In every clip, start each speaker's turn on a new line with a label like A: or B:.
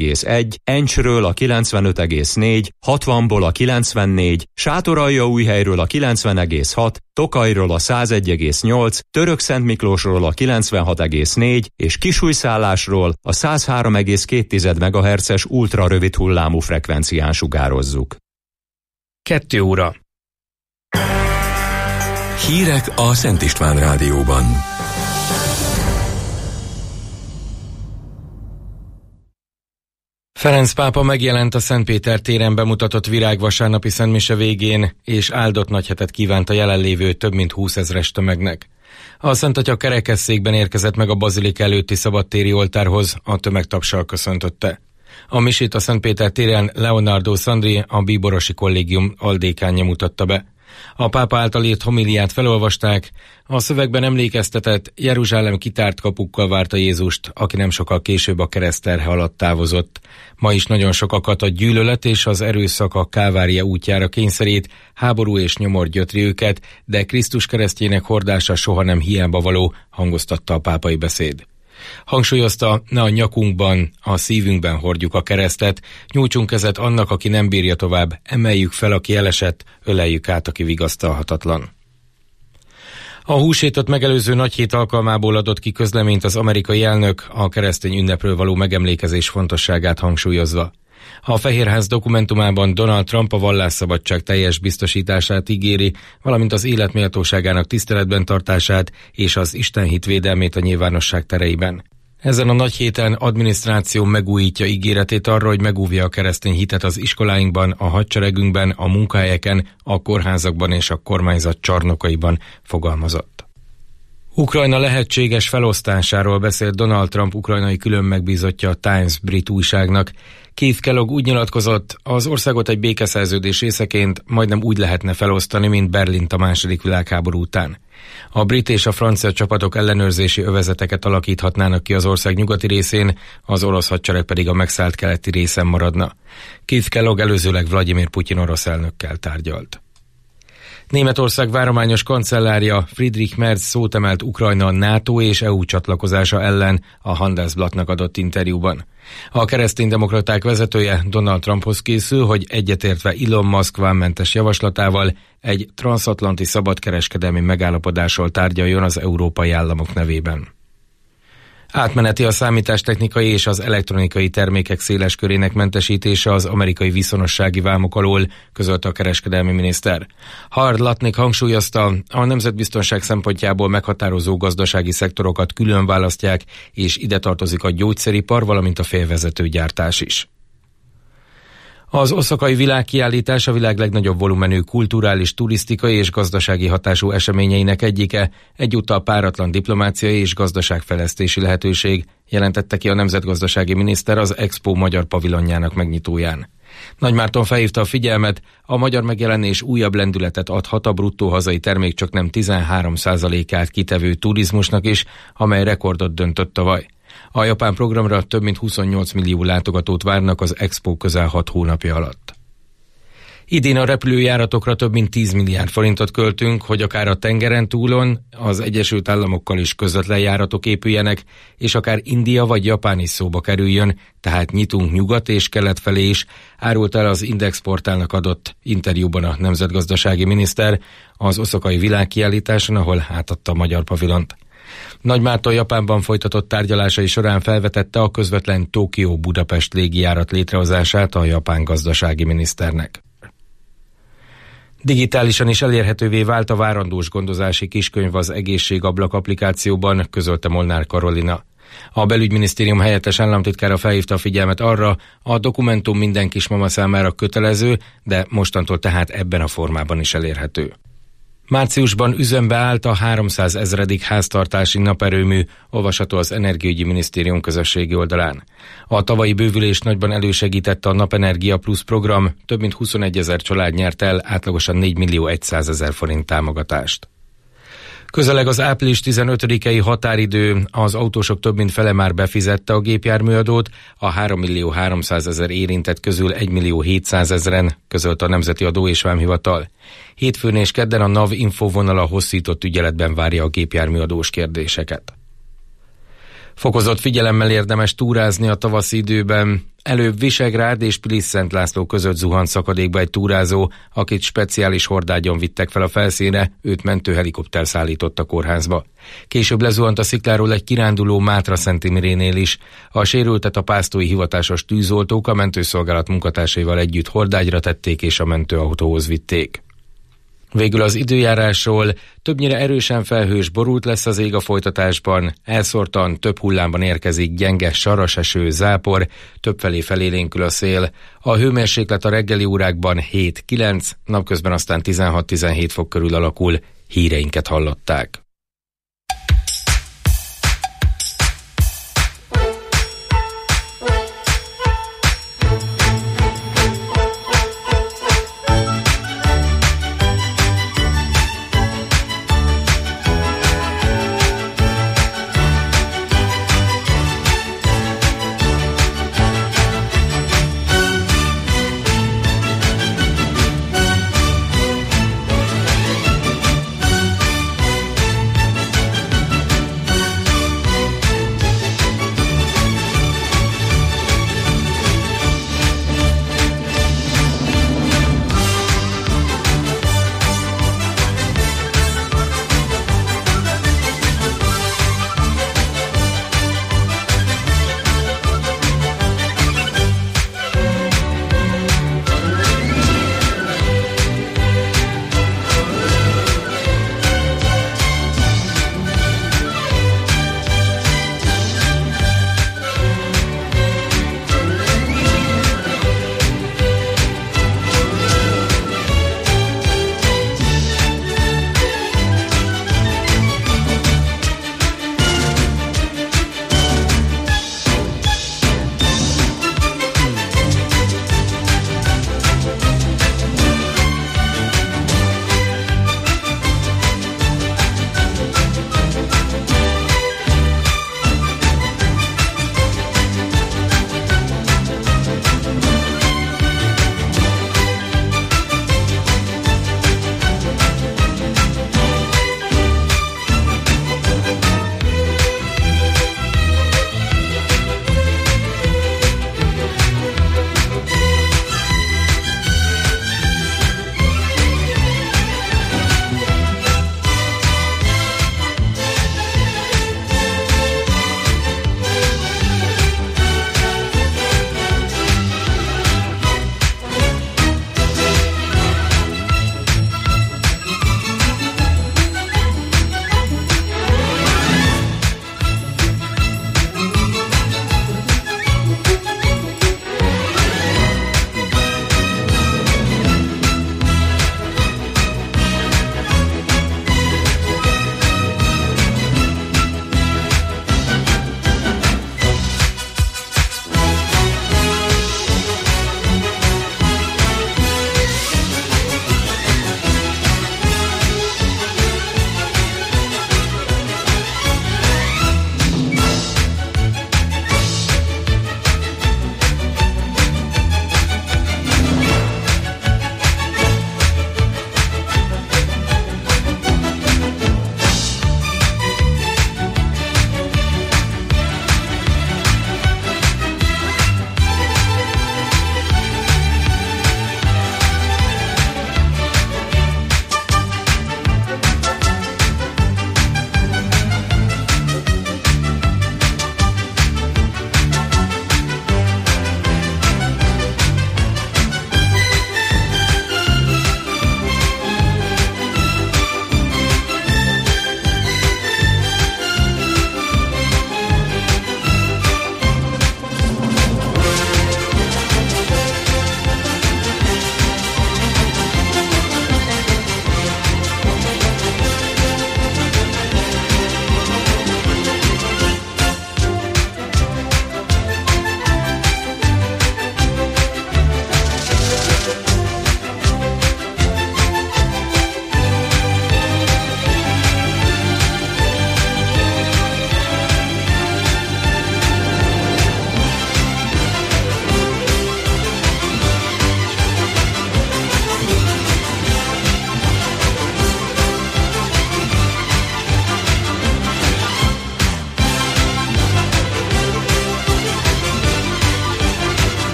A: 95,1, Encsről a 95,4, 60-ból a 94, Sátoraljaújhelyről a 90,6, Tokajról a 101,8, Törökszentmiklósról a 96,4 és Kisújszállásról a 103,2 MHz-es ultrarövid hullámú frekvencián sugározzuk.
B: 2 óra.
C: Hírek a Szent István Rádióban.
B: Ferenc pápa megjelent a Szentpéter téren bemutatott virágvasárnapi szentmise végén, és áldott nagyhetet kívánt a jelenlévő több mint 20 000-es tömegnek. A Szent Atya kerekesszékben érkezett meg a bazilika előtti szabadtéri oltárhoz, a tömeg tapssal köszöntötte. A misét a Szentpéter téren Leonardo Sandri, a bíborosi kollégium aldékánja mutatta be. A pápa által írt homiliát felolvasták, a szövegben emlékeztetett, Jeruzsálem kitárt kapukkal várta Jézust, aki nem sokkal később a keresztterhe alatt távozott. Ma is nagyon sokakat a gyűlölet és az erőszak a Kávária útjára kényszerít, háború és nyomor gyötri őket, de Krisztus keresztjének hordása soha nem hiába való, hangoztatta a pápai beszéd. Hangsúlyozta, ne a nyakunkban, a szívünkben hordjuk a keresztet, nyújtsunk kezet annak, aki nem bírja tovább, emeljük fel, aki elesett, öleljük át, aki vigasztalhatatlan. A húsvétot megelőző nagyhét alkalmából adott ki közleményt az amerikai elnök, a keresztény ünnepről való megemlékezés fontosságát hangsúlyozva. A Fehérház dokumentumában Donald Trump a vallásszabadság teljes biztosítását ígéri, valamint az élet méltóságának tiszteletben tartását és az istenhit védelmét a nyilvánosság tereiben. Ezen a nagy héten adminisztráció megújítja ígéretét arra, hogy megúvja a keresztény hitet az iskoláinkban, a hadseregünkben, a munkahelyeken, a kórházakban és a kormányzat csarnokaiban, fogalmazott. Ukrajna lehetséges felosztásáról beszélt Donald Trump ukrajnai külön megbízottja a Times brit újságnak. Keith Kellogg úgy nyilatkozott, az országot egy békeszerződés részeként majdnem úgy lehetne felosztani, mint Berlint a II. Világháború után. A brit és a francia csapatok ellenőrzési övezeteket alakíthatnának ki az ország nyugati részén, az orosz hadsereg pedig a megszállt keleti részen maradna. Keith Kellogg előzőleg Vladimir Putyin orosz elnökkel tárgyalt. Németország várományos kancellárja Friedrich Merz szót emelt Ukrajna NATO és EU csatlakozása ellen a Handelsblattnak adott interjúban. A kereszténydemokraták vezetője Donald Trumphoz készül, hogy egyetértve Elon Musk vámmentes javaslatával egy transzatlanti szabadkereskedelmi megállapodásról tárgyaljon az európai államok nevében. Átmeneti a számítástechnikai és az elektronikai termékek széles körének mentesítése az amerikai viszonossági vámok alól, közölte a kereskedelmi miniszter. Howard Lutnick hangsúlyozta, a nemzetbiztonság szempontjából meghatározó gazdasági szektorokat külön választják, és ide tartozik a gyógyszeripar, valamint a félvezetőgyártás is. Az oszakai világkiállítás a világ legnagyobb volumenű kulturális, turisztikai és gazdasági hatású eseményeinek egyike, egyúttal páratlan diplomáciai és gazdaságfejlesztési lehetőség, jelentette ki a nemzetgazdasági miniszter az Expo magyar pavilonjának megnyitóján. Nagymárton felhívta a figyelmet, a magyar megjelenés újabb lendületet adhat a bruttó hazai termék csaknem 13%-át kitevő turizmusnak is, amely rekordot döntött tavaly. A japán programra több mint 28 millió látogatót várnak az Expo közel 6 hónapja alatt. Idén a repülőjáratokra több mint 10 milliárd forintot költünk, hogy akár a tengeren túlon, az Egyesült Államokkal is közvetlen járatok épüljenek, és akár India vagy Japán is szóba kerüljön, tehát nyitunk nyugat és kelet felé is, árult el az Index portálnak adott interjúban a nemzetgazdasági miniszter az oszakai világkiállításon, ahol átadta a magyar pavilont. Nagymárton Japánban folytatott tárgyalásai során felvetette a közvetlen Tokió-Budapest légijárat létrehozását a japán gazdasági miniszternek. Digitálisan is elérhetővé vált a várandós gondozási kiskönyv az Egészségablak applikációban, közölte Molnár Karolina. A belügyminisztérium helyettes államtitkára felhívta a figyelmet arra, a dokumentum minden kismama számára kötelező, de mostantól tehát ebben a formában is elérhető. Márciusban üzembe állt a 300 000. háztartási naperőmű, olvasható az Energiaügyi Minisztérium közösségi oldalán. A tavalyi bővülés nagyban elősegítette a Napenergia Plus program, több mint 21 000 család nyert el átlagosan 4 100 000 forint támogatást. Közeleg az április 15-i határidő, az autósok több mint fele már befizette a gépjárműadót, a 3 300 000 érintett közül 1 700 000-en, közölte a Nemzeti Adó és Vámhivatal. Hétfőn és kedden a NAV infovonala hosszított ügyeletben várja a gépjárműadós kérdéseket. Fokozott figyelemmel érdemes túrázni a tavaszi időben. Előbb Visegrád és Pilis-Szent László között zuhant szakadékba egy túrázó, akit speciális hordágyon vittek fel a felszínre, őt mentőhelikopter szállított a kórházba. Később lezuhant a szikláról egy kiránduló Mátra-Szentimirénél is. A sérültet a pásztói hivatásos tűzoltók a mentőszolgálat munkatársaival együtt hordágyra tették és a mentőautóhoz vitték. Végül az időjárásról: többnyire erősen felhős, borult lesz az ég a folytatásban, elszórtan több hullámban érkezik gyenge saraseső, zápor, többfelé felélénkül a szél. A hőmérséklet a reggeli órákban 7-9, napközben aztán 16-17 fok körül alakul. Híreinket hallották.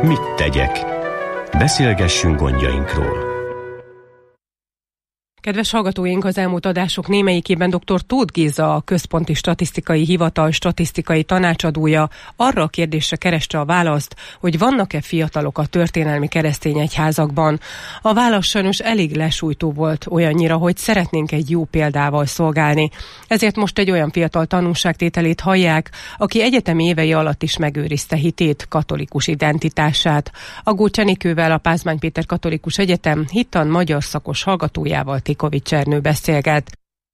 D: mit tegyek? Beszélgessünk gondjainkról.
E: Kedves hallgatóink, az elmúlt adások némelyikében dr. Tóth Géza, a Központi Statisztikai Hivatal statisztikai tanácsadója arra a kérdésre kereste a választ, hogy vannak-e fiatalok a történelmi keresztény egyházakban. A válasz sajnos elég lesújtó volt, olyannyira, hogy szeretnénk egy jó példával szolgálni. Ezért most egy olyan fiatal tanúságtételét hallják, aki egyetemi évei alatt is megőrizte hitét, katolikus identitását. Aggó Csenikővel, a Pázmány Péter Katolikus Egyetem hittan magyar szakos hallgatójával Tikovics Ernő beszélget.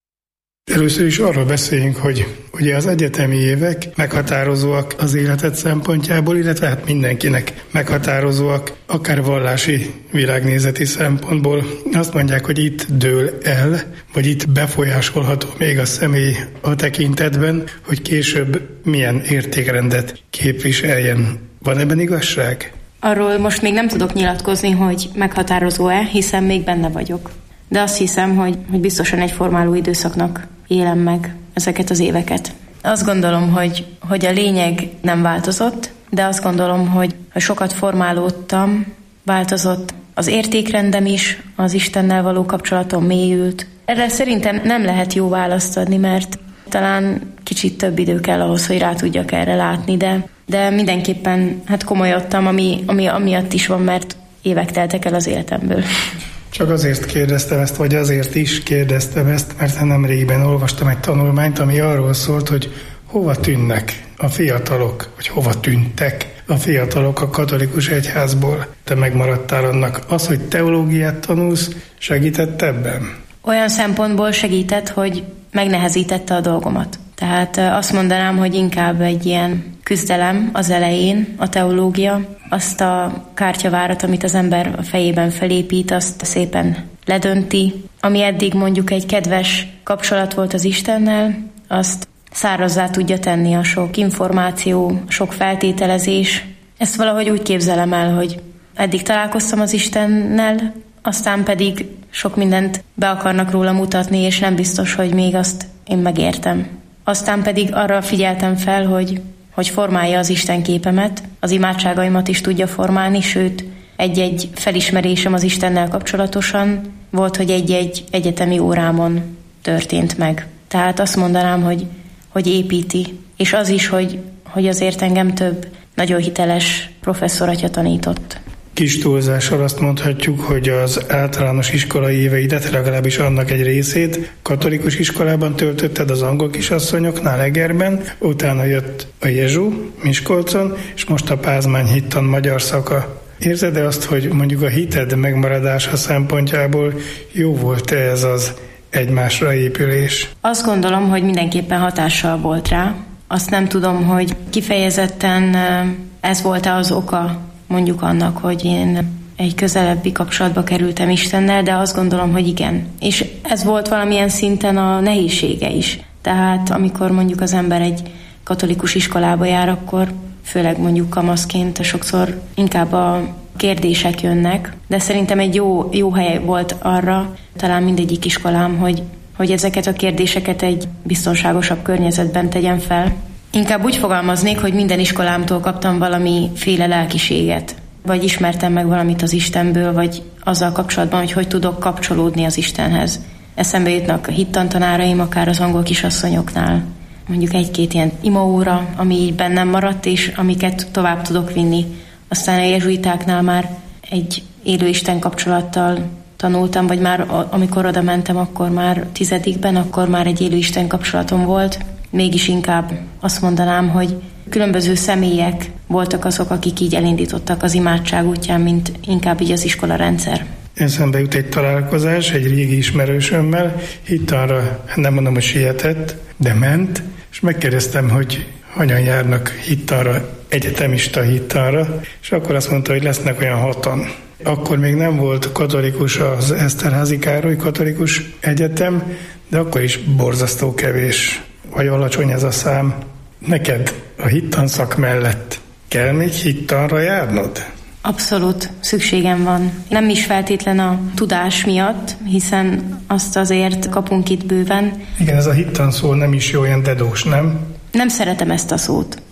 F: Először is arról beszéljünk, hogy ugye az egyetemi évek meghatározóak az életed szempontjából, illetve hát mindenkinek meghatározóak, akár vallási, világnézeti szempontból. Azt mondják, hogy itt dől el, vagy itt befolyásolható még a személy a tekintetben, hogy később milyen értékrendet képviseljen. Van ebben igazság?
G: Arról most még nem tudok nyilatkozni, hogy meghatározó-e, hiszen még benne vagyok. De azt hiszem, hogy biztosan egy formáló időszaknak élem meg ezeket az éveket. Azt gondolom, hogy a lényeg nem változott, de azt gondolom, hogy sokat formálódtam, változott az értékrendem is, az Istennel való kapcsolatom mélyült. Erre szerintem nem lehet jó választ adni, mert talán kicsit több idő kell ahhoz, hogy rá tudjak erre látni, de mindenképpen komolyodtam, ami amiatt is van, mert évek teltek el az életemből.
F: Csak azért kérdeztem ezt, vagy azért is kérdeztem ezt, mert nemrégiben olvastam egy tanulmányt, ami arról szólt, hogy hova tűnnek a fiatalok, vagy hova tűntek a fiatalok a katolikus egyházból. Te megmaradtál annak. Az, hogy teológiát tanulsz, segített ebben?
G: Olyan szempontból segített, hogy megnehezítette a dolgomat. Tehát azt mondanám, hogy inkább egy ilyen küzdelem az elején, a teológia, azt a kártyavárat, amit az ember a fejében felépít, azt szépen ledönti. Ami eddig mondjuk egy kedves kapcsolat volt az Istennel, azt szárazzá tudja tenni a sok információ, sok feltételezés. Ezt valahogy úgy képzelem el, hogy eddig találkoztam az Istennel, aztán pedig sok mindent be akarnak róla mutatni, és nem biztos, hogy még azt én megértem. Aztán pedig arra figyeltem fel, hogy formálja az Isten képemet, az imádságaimat is tudja formálni, sőt, egy-egy felismerésem az Istennel kapcsolatosan volt, hogy egy-egy egyetemi órámon történt meg. Tehát azt mondanám, hogy építi. És az is, hogy azért engem több nagyon hiteles professzoratja tanított.
F: Kis túlzással azt mondhatjuk, hogy az általános iskolai éveidet, legalábbis annak egy részét katolikus iskolában töltötted az angol kisasszonyoknál Egerben, utána jött a Jezsu Miskolcon, és most a Pázmány hittan magyar szaka. Érzed-e azt, hogy mondjuk a hited megmaradása szempontjából jó volt-e ez az egymásra épülés?
G: Azt gondolom, hogy mindenképpen hatással volt rá. Azt nem tudom, hogy kifejezetten ez volt-e az oka mondjuk annak, hogy én egy közelebbi kapcsolatba kerültem Istennel, de azt gondolom, hogy igen. És ez volt valamilyen szinten a nehézsége is. Tehát amikor mondjuk az ember egy katolikus iskolába jár, akkor főleg mondjuk kamaszként sokszor inkább a kérdések jönnek, de szerintem egy jó hely volt arra, talán mindegyik iskolám, hogy ezeket a kérdéseket egy biztonságosabb környezetben tegyen fel. Inkább úgy fogalmaznék, hogy minden iskolámtól kaptam valamiféle lelkiséget, vagy ismertem meg valamit az Istenből, vagy azzal kapcsolatban, hogy tudok kapcsolódni az Istenhez. Eszembe jutnak a hittantanáraim, akár az angol kisasszonyoknál. Mondjuk egy-két ilyen imaóra, ami így bennem maradt, és amiket tovább tudok vinni. Aztán a jezsuitáknál már egy élő Isten kapcsolattal tanultam, vagy már amikor oda mentem, akkor már 10. akkor már egy élő Isten kapcsolatom volt. Mégis inkább azt mondanám, hogy különböző személyek voltak azok, akik így elindítottak az imádság útján, mint inkább így az iskola rendszer.
F: Eszembe jut egy találkozás egy régi ismerősömmel, hittanra, nem mondom, hogy sietett, de ment, és megkérdeztem, hogy hogyan járnak hittanra, egyetemista hittanra, és akkor azt mondta, hogy lesznek olyan 6-an. Akkor még nem volt katolikus az Eszterházy Károly Katolikus Egyetem, de akkor is borzasztó kevés, vagy alacsony ez a szám. Neked a hittanszak mellett kell még hittanra járnod?
G: Abszolút szükségem van. Nem is feltétlen a tudás miatt, hiszen azt azért kapunk itt bőven.
F: Igen, ez a hittan szó nem is jó, olyan dedós, nem?
G: Nem szeretem ezt a szót,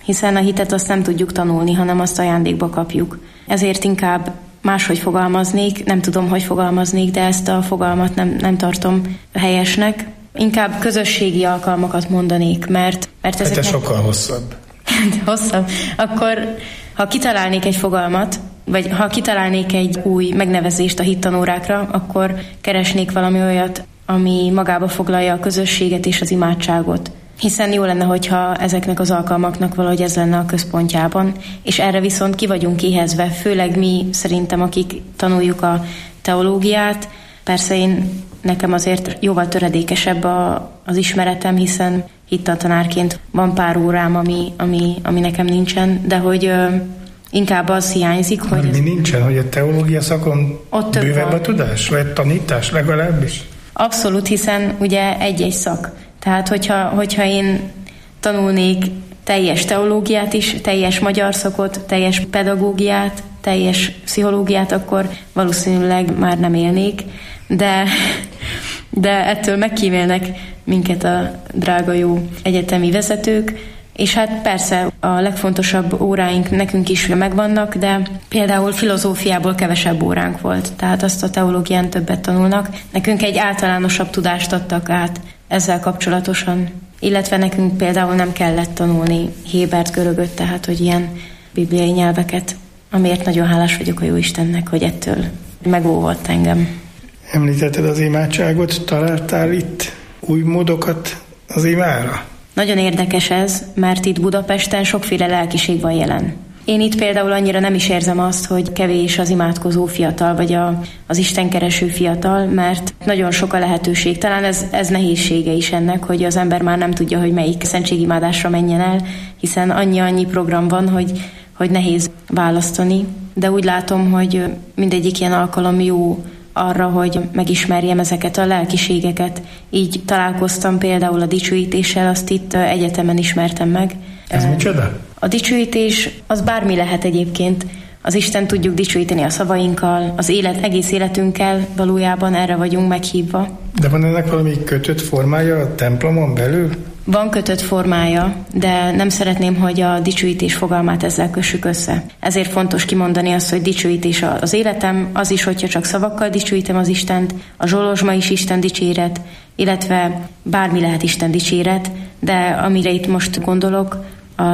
G: hiszen a hitet azt nem tudjuk tanulni, hanem azt ajándékba kapjuk. Ezért inkább máshogy fogalmaznék, nem tudom, hogy fogalmaznék, de ezt a fogalmat nem tartom helyesnek. Inkább közösségi alkalmakat mondanék, mert ezek...
F: Ez sokkal hosszabb.
G: Hosszabb. Akkor, ha kitalálnék egy fogalmat, vagy ha kitalálnék egy új megnevezést a hittanórákra, akkor keresnék valami olyat, ami magába foglalja a közösséget és az imádságot. Hiszen jó lenne, hogyha ezeknek az alkalmaknak valahogy ez lenne a központjában, és erre viszont ki vagyunk éhezve, főleg mi szerintem, akik tanuljuk a teológiát. Persze nekem azért jóval töredékesebb az ismeretem, hiszen hittantanárként van pár órám, ami nekem nincsen, de hogy inkább az hiányzik, hogy...
F: Mi nincsen, hogy a teológia szakon bővebb a tudás, vagy tanítás legalábbis?
G: Abszolút, hiszen ugye egy-egy szak. Tehát, hogyha én tanulnék teljes teológiát is, teljes magyar szakot, teljes pedagógiát, teljes pszichológiát, akkor valószínűleg már nem élnék, de ettől megkímélnek minket a drága jó egyetemi vezetők, és hát persze a legfontosabb óráink nekünk is megvannak, de például filozófiából kevesebb óránk volt, tehát azt a teológián többet tanulnak. Nekünk egy általánosabb tudást adtak át ezzel kapcsolatosan, illetve nekünk például nem kellett tanulni hébert, görögöt, tehát hogy ilyen bibliai nyelveket, amiért nagyon hálás vagyok a Jóistennek, hogy ettől megóvott engem.
F: Említetted az imádságot, találtál itt új módokat az imára?
G: Nagyon érdekes ez, mert itt Budapesten sokféle lelkiség van jelen. Én itt például annyira nem is érzem azt, hogy kevés az imádkozó fiatal, vagy az istenkereső fiatal, mert nagyon sok a lehetőség. Talán ez nehézsége is ennek, hogy az ember már nem tudja, hogy melyik szentségimádásra menjen el, hiszen annyi program van, hogy nehéz választani. De úgy látom, hogy mindegyik ilyen alkalom jó arra, hogy megismerjem ezeket a lelkiségeket. Így találkoztam például a dicsőítéssel, azt itt egyetemen ismertem meg.
F: Ez micsoda?
G: A dicsőítés az bármi lehet egyébként. Az Isten tudjuk dicsőíteni a szavainkkal, az egész életünkkel, valójában erre vagyunk meghívva.
F: De van ennek valami kötött formája a templomon belül?
G: Van kötött formája, de nem szeretném, hogy a dicsőítés fogalmát ezzel kössük össze. Ezért fontos kimondani azt, hogy dicsőítés az életem, az is, hogyha csak szavakkal dicsőítem az Istent, a zsolozsma is Isten dicséret, illetve bármi lehet Isten dicséret, de amire itt most gondolok,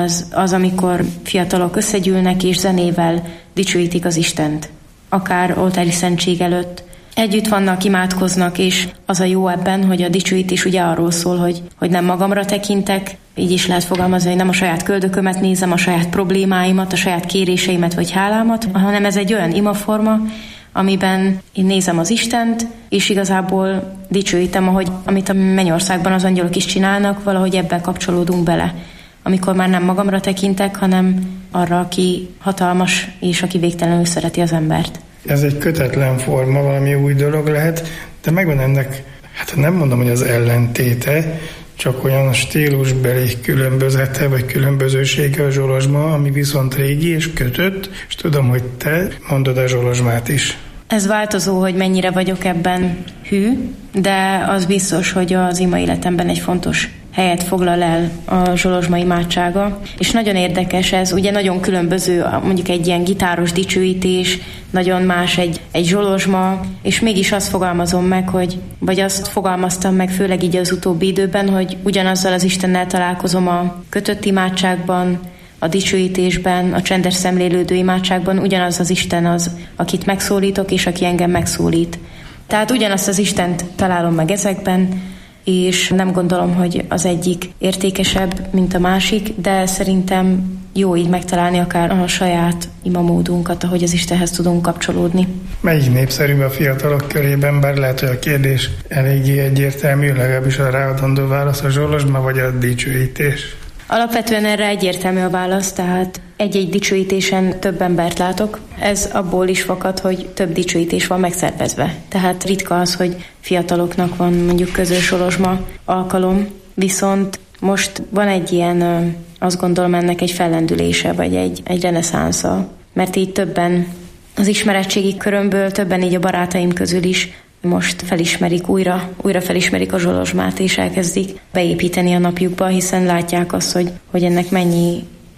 G: az amikor fiatalok összegyűlnek és zenével dicsőítik az Istent. Akár oltári szentség előtt, együtt vannak, imádkoznak, és az a jó ebben, hogy a dicsőítés ugye arról szól, hogy nem magamra tekintek, így is lehet fogalmazni, hogy nem a saját köldökömet nézem, a saját problémáimat, a saját kéréseimet vagy hálámat, hanem ez egy olyan imaforma, amiben én nézem az Istent, és igazából dicsőítem, amit a mennyországban az angyalok is csinálnak, valahogy ebben kapcsolódunk bele. Amikor már nem magamra tekintek, hanem arra, aki hatalmas, és aki végtelenül szereti az embert.
F: Ez egy kötetlen forma, valami új dolog lehet, de megvan ennek, hát nem mondom, hogy az ellentéte, csak olyan stílusbeli különbözete, vagy különbözősége a zsolozsma, ami viszont régi és kötött, és tudom, hogy te mondod a zsolozsmát is.
G: Ez változó, hogy mennyire vagyok ebben hű, de az biztos, hogy az ima életemben egy fontos helyet foglal el a zsolozsma imádsága, és nagyon érdekes ez, ugye nagyon különböző, mondjuk egy ilyen gitáros dicsőítés, nagyon más egy zsolozsma, és mégis azt fogalmazom meg, vagy azt fogalmaztam meg, főleg így az utóbbi időben, hogy ugyanazzal az Istennel találkozom a kötött imádságban, a dicsőítésben, a csendes szemlélődő imádságban, ugyanaz az Isten az, akit megszólítok, és aki engem megszólít. Tehát ugyanazt az Istent találom meg ezekben, és nem gondolom, hogy az egyik értékesebb, mint a másik, de szerintem jó így megtalálni akár a saját imamódunkat, ahogy az Istenhez tudunk kapcsolódni.
F: Melyik népszerűbb a fiatalok körében, bár lehet, hogy a kérdés eléggé egyértelmű, legalábbis a ráadandó válasz a zsolozsma vagy a dicsőítés?
G: Alapvetően erre egyértelmű a válasz, tehát egy-egy dicsőítésen több embert látok. Ez abból is fakad, hogy több dicsőítés van megszervezve. Tehát ritka az, hogy fiataloknak van mondjuk közös zsolozsma alkalom, viszont most van egy ilyen, azt gondolom ennek egy fellendülése, vagy egy reneszánsza, mert így többen az ismeretségi körömből, többen így a barátaim közül is most felismerik, újra felismerik a zsolozsmát, és elkezdik beépíteni a napjukba, hiszen látják azt, hogy ennek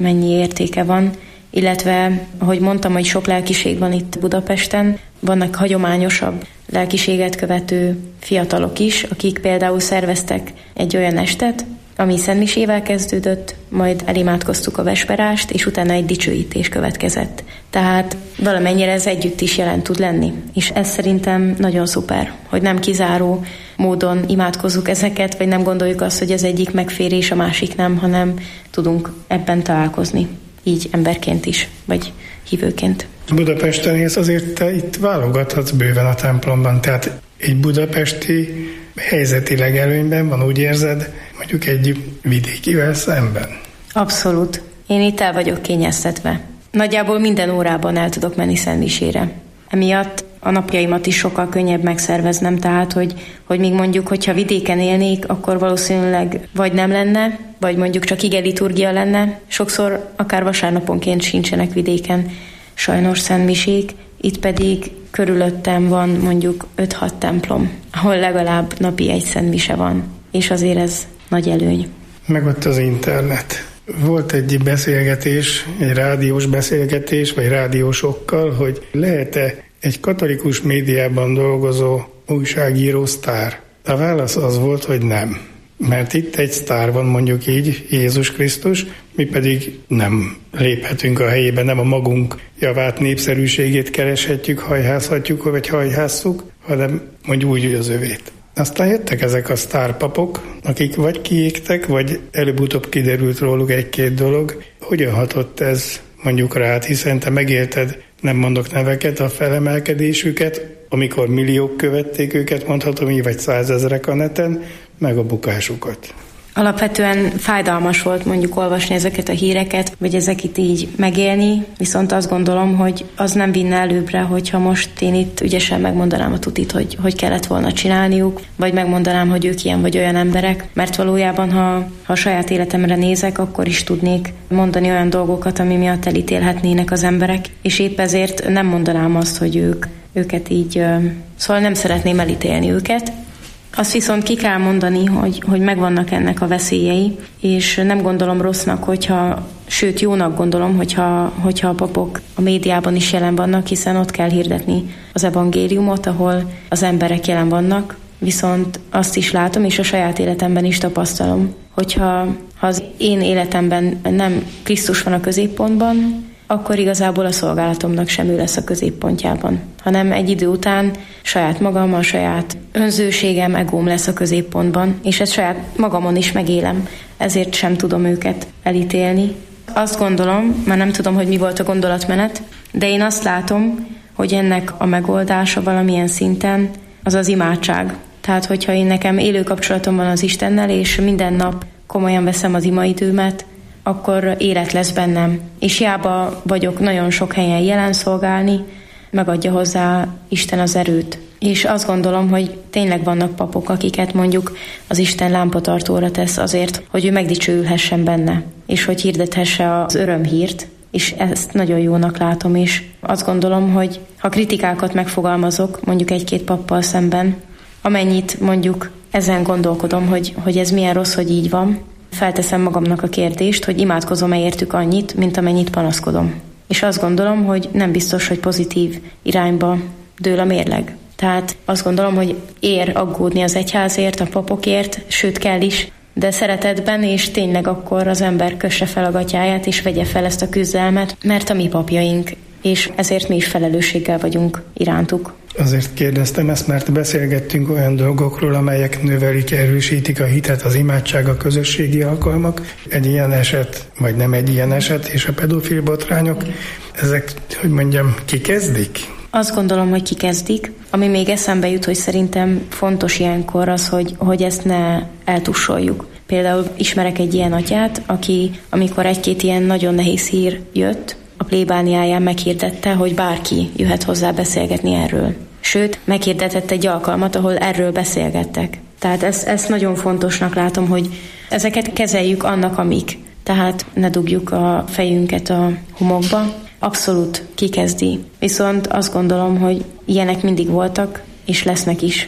G: mennyi értéke van, illetve, ahogy mondtam, hogy sok lelkiség van itt Budapesten, vannak hagyományosabb lelkiséget követő fiatalok is, akik például szerveztek egy olyan estet, ami szentmisével kezdődött, majd elimádkoztuk a vesperást, és utána egy dicsőítés következett. Tehát valamennyire ez együtt is jelen tud lenni. És ez szerintem nagyon szuper, hogy nem kizáró módon imádkozzuk ezeket, vagy nem gondoljuk azt, hogy az egyik megfér és a másik nem, hanem tudunk ebben találkozni. Így emberként is, vagy hívőként.
F: Budapesten élsz, azért te itt válogathatsz bőven a templomban, tehát egy budapesti helyzetileg előnyben van, úgy érzed, mondjuk egy vidékivel szemben?
G: Abszolút. Én itt el vagyok kényeztetve. Nagyjából minden órában el tudok menni szentmisére. Emiatt a napjaimat is sokkal könnyebb megszerveznem, tehát, hogy még mondjuk, hogyha vidéken élnék, akkor valószínűleg vagy nem lenne, vagy mondjuk csak ige liturgia lenne. Sokszor akár vasárnaponként sincsenek vidéken sajnos szentmisék, itt pedig körülöttem van mondjuk 5-6 templom, ahol legalább napi egy szentmise van, és azért ez nagy előny.
F: Meg ott az internet. Volt egy beszélgetés, egy rádiós beszélgetés, vagy rádiósokkal, hogy lehet-e egy katolikus médiában dolgozó újságíró sztár? A válasz az volt, hogy nem. Mert itt egy sztár van, mondjuk így, Jézus Krisztus, mi pedig nem léphetünk a helyébe, nem a magunk javát, népszerűségét kereshetjük, hajházhatjuk, vagy hajházzuk, hanem mondjuk úgy, hogy az övét. Aztán jöttek ezek a sztárpapok, akik vagy kiégtek, vagy előbb-utóbb kiderült róluk egy-két dolog. Hogyan hatott ez mondjuk rád, hiszen te megélted, nem mondok neveket, a felemelkedésüket, amikor milliók követték őket, mondhatom így, vagy 100 000 a neten, meg a bukásukat.
G: Alapvetően fájdalmas volt mondjuk olvasni ezeket a híreket, vagy ezeket így megélni, viszont azt gondolom, hogy az nem vinne előbbre, hogyha most én itt ügyesen megmondanám a tutit, hogy kellett volna csinálniuk, vagy megmondanám, hogy ők ilyen vagy olyan emberek, mert valójában, ha a saját életemre nézek, akkor is tudnék mondani olyan dolgokat, ami miatt elítélhetnének az emberek, és épp ezért nem mondanám azt, hogy őket így, szóval nem szeretném elítélni őket. Azt viszont ki kell mondani, hogy megvannak ennek a veszélyei, és nem gondolom rossznak, sőt jónak gondolom, hogyha a papok a médiában is jelen vannak, hiszen ott kell hirdetni az evangéliumot, ahol az emberek jelen vannak, viszont azt is látom, és a saját életemben is tapasztalom, ha az én életemben nem Krisztus van a középpontban, akkor igazából a szolgálatomnak sem ő lesz a középpontjában, hanem egy idő után saját magam, a saját önzőségem, egóm lesz a középpontban, és ezt saját magamon is megélem, ezért sem tudom őket elítélni. Azt gondolom, már nem tudom, hogy mi volt a gondolatmenet, de én azt látom, hogy ennek a megoldása valamilyen szinten az az imádság. Tehát, hogyha én nekem élő kapcsolatom van az Istennel, és minden nap komolyan veszem az imaidőmet, akkor élet lesz bennem. És hiába vagyok nagyon sok helyen jelen szolgálni, megadja hozzá Isten az erőt. És azt gondolom, hogy tényleg vannak papok, akiket mondjuk az Isten lámpatartóra tesz azért, hogy ő megdicsőülhessen benne, és hogy hirdethesse az örömhírt, és ezt nagyon jónak látom, és azt gondolom, hogy ha kritikákat megfogalmazok, mondjuk egy-két pappal szemben, amennyit mondjuk ezen gondolkodom, hogy ez milyen rossz, hogy így van, felteszem magamnak a kérdést, hogy imádkozom-e értük annyit, mint amennyit panaszkodom. És azt gondolom, hogy nem biztos, hogy pozitív irányba dől a mérleg. Tehát azt gondolom, hogy ér aggódni az egyházért, a papokért, sőt kell is, de szeretetben, és tényleg akkor az ember kösse fel a gatyáját, és vegye fel ezt a küzdelmet, mert a mi papjaink, és ezért mi is felelősséggel vagyunk irántuk.
F: Azért kérdeztem ezt, mert beszélgettünk olyan dolgokról, amelyek növelik, erősítik a hitet, az imádság, a közösségi alkalmak. Egy ilyen eset, vagy nem egy ilyen eset, és a pedofil botrányok, ezek, hogy mondjam, kikezdik?
G: Azt gondolom, hogy kikezdik. Ami még eszembe jut, hogy szerintem fontos ilyenkor az, hogy ezt ne eltussoljuk. Például ismerek egy ilyen atyát, aki, amikor egy-két ilyen nagyon nehéz hír jött, a plébániáján meghirdette, hogy bárki jöhet hozzá beszélgetni erről. Sőt, meghirdetett egy alkalmat, ahol erről beszélgettek. Tehát ezt nagyon fontosnak látom, hogy ezeket kezeljük annak, amik. Tehát ne dugjuk a fejünket a homokba. Abszolút kikezdi. Viszont azt gondolom, hogy ilyenek mindig voltak, és lesznek is.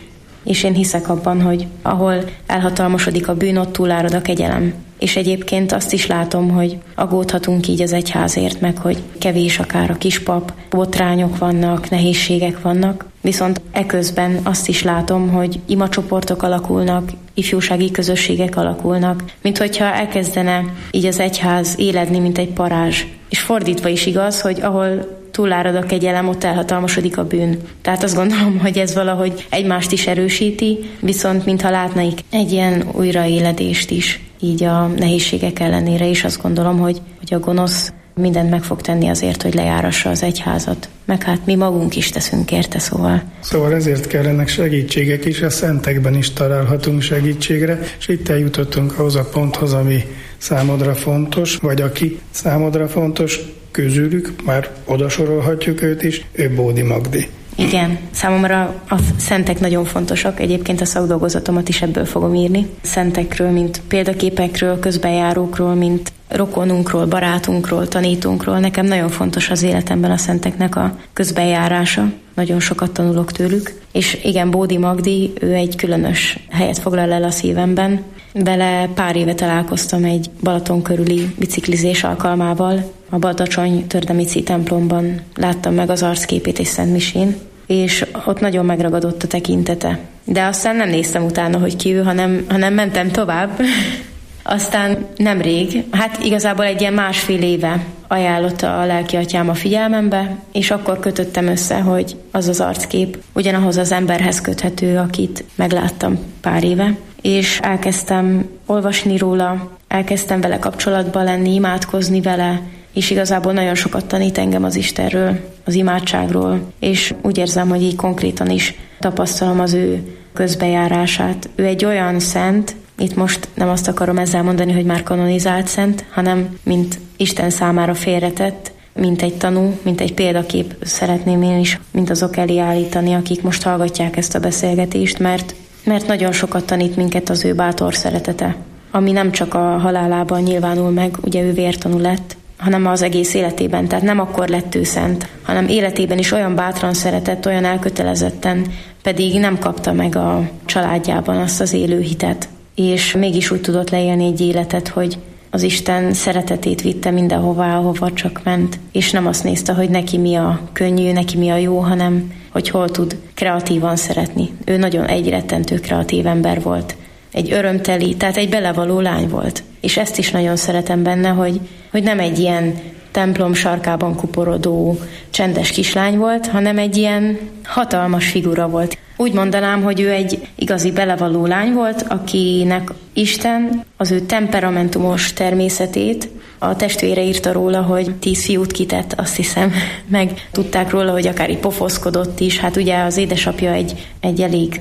G: és én hiszek abban, hogy ahol elhatalmasodik a bűn, ott túlárad a kegyelem. És egyébként azt is látom, hogy aggódhatunk így az egyházért, meg hogy kevés akár a kispap, botrányok vannak, nehézségek vannak. Viszont eközben azt is látom, hogy imacsoportok alakulnak, ifjúsági közösségek alakulnak, mint hogyha elkezdene így az egyház éledni, mint egy parázs. És fordítva is igaz, hogy ahol túlárad a kegyelem, ott elhatalmasodik a bűn. Tehát azt gondolom, hogy ez valahogy egymást is erősíti, viszont mintha látnaik egy ilyen újraéledést is, így a nehézségek ellenére is azt gondolom, hogy a gonosz mindent meg fog tenni azért, hogy lejárassa az egyházat. Meg hát mi magunk is teszünk érte, szóval.
F: Szóval ezért kellenek segítségek is, a szentekben is találhatunk segítségre, és itt eljutottunk ahhoz a ponthoz, ami számodra fontos, vagy aki számodra fontos, közülük, már odasorolhatjuk őt is, ő Bódi Magdi.
G: Igen, számomra a szentek nagyon fontosak, egyébként a szakdolgozatomat is ebből fogom írni. Szentekről, mint példaképekről, közbenjárókról, mint rokonunkról, barátunkról, tanítunkról. Nekem nagyon fontos az életemben a szenteknek a közbenjárása. Nagyon sokat tanulok tőlük. És igen, Bódi Magdi, ő egy különös helyet foglal el a szívemben. Vele pár éve találkoztam egy Balaton körüli biciklizés alkalmával. A Badacsony Tördemici templomban láttam meg az arcképét és szentmisén, és ott nagyon megragadott a tekintete. De aztán nem néztem utána, hogy ki ő, hanem mentem tovább. Aztán nemrég, hát igazából egy ilyen másfél éve ajánlotta a lelkiatyám a figyelmembe, és akkor kötöttem össze, hogy az az arckép ugyanahoz az emberhez köthető, akit megláttam pár éve. És elkezdtem olvasni róla, elkezdtem vele kapcsolatba lenni, imádkozni vele, és igazából nagyon sokat tanít engem az Istenről, az imádságról, és úgy érzem, hogy így konkrétan is tapasztalom az ő közbejárását. Ő egy olyan szent, itt most nem azt akarom ezzel mondani, hogy már kanonizált szent, hanem mint Isten számára félretett, mint egy tanú, mint egy példakép szeretném én is, mint azok elé állítani, akik most hallgatják ezt a beszélgetést, mert nagyon sokat tanít minket az ő bátor szeretete, ami nem csak a halálában nyilvánul meg, ugye ő vértanú lett, hanem az egész életében. Tehát nem akkor lett ő szent, hanem életében is olyan bátran szeretett, olyan elkötelezetten, pedig nem kapta meg a családjában azt az élő hitet. És mégis úgy tudott leélni egy életet, hogy az Isten szeretetét vitte mindenhová, ahova csak ment. És nem azt nézte, hogy neki mi a könnyű, neki mi a jó, hanem hogy hol tud kreatívan szeretni. Ő nagyon egy rettentő kreatív ember volt. Egy örömteli, tehát egy belevaló lány volt. És ezt is nagyon szeretem benne, hogy nem egy ilyen templom sarkában kuporodó, csendes kislány volt, hanem egy ilyen hatalmas figura volt. Úgy mondanám, hogy ő egy igazi belevaló lány volt, akinek Isten az ő temperamentumos természetét, a testvére írta róla, hogy 10 fiút kitett, azt hiszem, meg tudták róla, hogy akár így pofoszkodott is. Hát ugye az édesapja egy elég...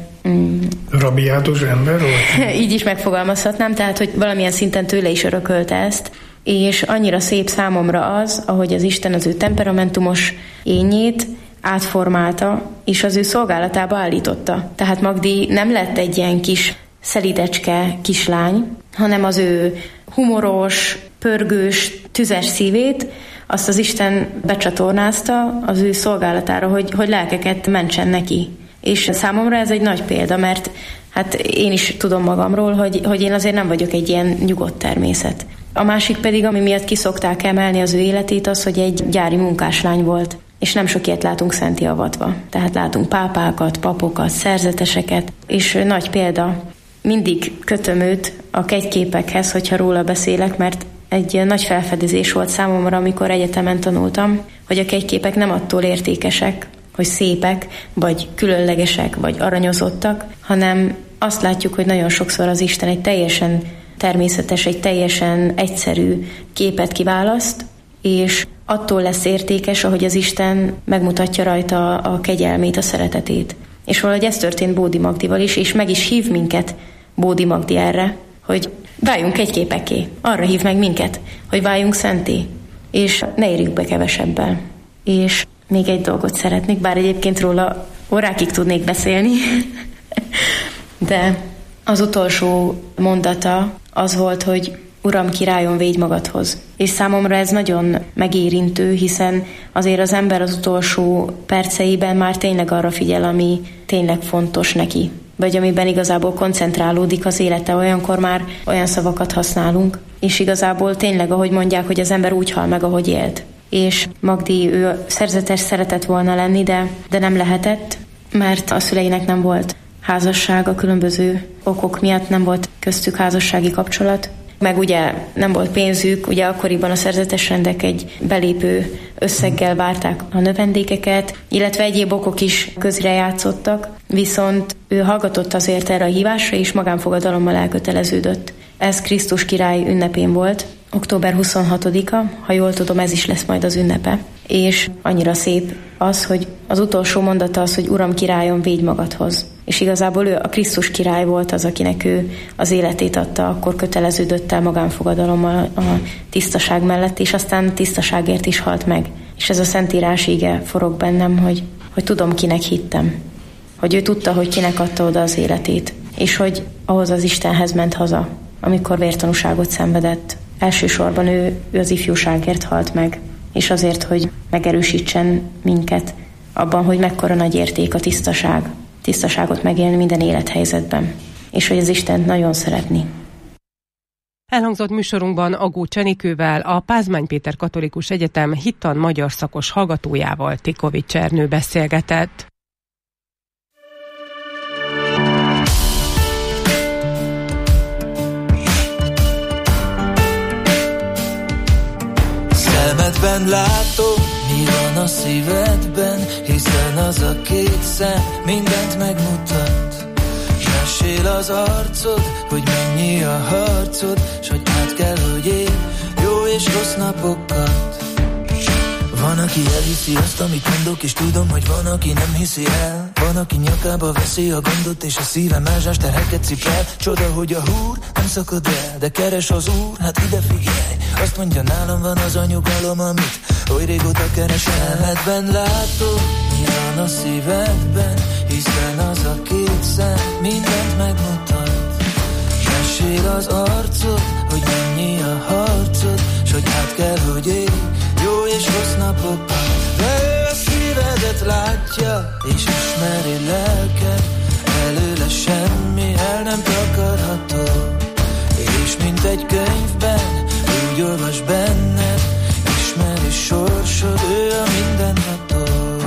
F: rabiátus ember volt?
G: Így is megfogalmazhatnám, tehát hogy valamilyen szinten tőle is örökölte ezt. És annyira szép számomra az, ahogy az Isten az ő temperamentumos énjét átformálta, és az ő szolgálatába állította. Tehát Magdi nem lett egy ilyen kis szelidecske kislány, hanem az ő humoros, pörgős, tüzes szívét, azt az Isten becsatornázta az ő szolgálatára, hogy lelkeket mentsen neki. És számomra ez egy nagy példa, mert hát én is tudom magamról, hogy én azért nem vagyok egy ilyen nyugodt természet. A másik pedig, ami miatt kiszokták emelni az ő életét, az, hogy egy gyári munkáslány volt. És nem sok ilyet látunk szentté avatva. Tehát látunk pápákat, papokat, szerzeteseket, és nagy példa. Mindig kötöm őt a kegyképekhez, hogyha róla beszélek, mert egy nagy felfedezés volt számomra, amikor egyetemen tanultam, hogy a kegyképek nem attól értékesek, hogy szépek, vagy különlegesek, vagy aranyozottak, hanem azt látjuk, hogy nagyon sokszor az Isten egy teljesen természetes, egy teljesen egyszerű képet kiválaszt, és attól lesz értékes, ahogy az Isten megmutatja rajta a kegyelmét, a szeretetét. És valahogy ez történt Bódi Magdival is, és meg is hív minket Bódi Magdi erre, hogy váljunk kegyképeké. Arra hív meg minket, hogy váljunk szenté, és ne érjük be kevesebbel. És még egy dolgot szeretnék, bár egyébként róla órákig tudnék beszélni, de az utolsó mondata az volt, hogy Uram, királyom, védj magadhoz. És számomra ez nagyon megérintő, hiszen azért az ember az utolsó perceiben már tényleg arra figyel, ami tényleg fontos neki. vagy amiben igazából koncentrálódik az élete, olyankor már olyan szavakat használunk, és igazából tényleg, ahogy mondják, hogy az ember úgy hal meg, ahogy élt. És Magdi, ő szerzetes szeretett volna lenni, de nem lehetett, mert a szüleinek nem volt házasság, a különböző okok miatt nem volt köztük házassági kapcsolat, meg ugye nem volt pénzük, ugye akkoriban a szerzetes rendek egy belépő összeggel várták a növendékeket, illetve egyéb okok is közrejátszottak, viszont ő hallgatott azért erre a hívásra, és magánfogadalommal elköteleződött. Ez Krisztus király ünnepén volt, október 26-a, ha jól tudom, ez is lesz majd az ünnepe. És annyira szép az, hogy az utolsó mondata az, hogy Uram, királyom, védj magadhoz. És igazából ő a Krisztus király volt az, akinek ő az életét adta, akkor köteleződött el magánfogadalommal a tisztaság mellett, és aztán tisztaságért is halt meg. És ez a Szentírás íge forog bennem, hogy tudom, kinek hittem. Hogy ő tudta, hogy kinek adta oda az életét, és hogy ahhoz az Istenhez ment haza, amikor vértanúságot szenvedett. Elsősorban ő az ifjúságért halt meg, és azért, hogy megerősítsen minket abban, hogy mekkora nagy érték a tisztaság. Tisztaságot megélni minden élethelyzetben, és hogy az Istent nagyon szeretni.
E: Elhangzott műsorunkban Agó Csenikővel, a Pázmány Péter Katolikus Egyetem hittan magyar szakos hallgatójával Tikovics Ernő beszélgetett.
H: Szemedben látom, mi van a szívedben, hiszen az a két szem mindent megmutat. Mesél az arcod, hogy mennyi a harcod, s hogy át kell, hogy élj jó és rossz napokat. Van, aki elhiszi azt, amit mondok, és tudom, hogy van, aki nem hiszi el. Van, aki nyakába veszi a gondot, és a szíve mázsás terheket cipel. Csoda, hogy a húr nem szakad el, de keres az Úr, hát ide figyelj. Azt mondja, nálam van az a nyugalom, amit oly régóta keresel. Szemedben látom, mi van a szívedben, hiszen az a két szem mindent megmutat. Mesél az arcod, hogy mennyi a harcod, s hogy át kell, hogy élj jó és rossz napokat. De ő a szívedet látja, és ismeri lelked, előle semmi el nem takarható. És mint egy könyvben, úgy olvas benned, ismeri sorsod, ő a mindenható.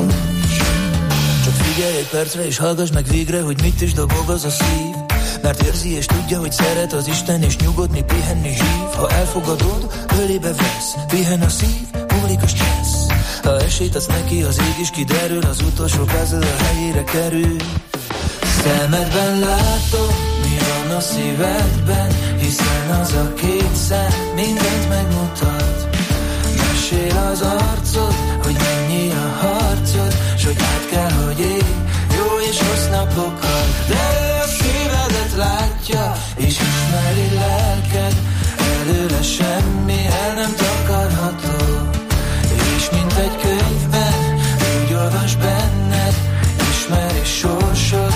H: Csak figyelj egy percre, és hallgass meg végre, hogy mit is dobog az a szív. Mert érzi és tudja, hogy szeret az Isten, és nyugodni, pihenni hív. Ha elfogadod, ölébe vesz, pihen a szív, múlik a stressz. Ha esélyt adsz neki, az ég is kiderül, az utolsó puzzle a helyére kerül. Szemedben látom, mi van a szívedben, hiszen az a két szem mindent megmutat. Mesél az arcod, hogy mennyi a harcod, s hogy át kell, hogy élj jó és rossz napokat. De ő a szívedet látja, és ismeri lelked, előle semmi el nem takarható. És mint egy könyvben, úgy olvas benned, ismeri sorsod,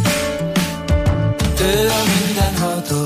H: ő a mindenható.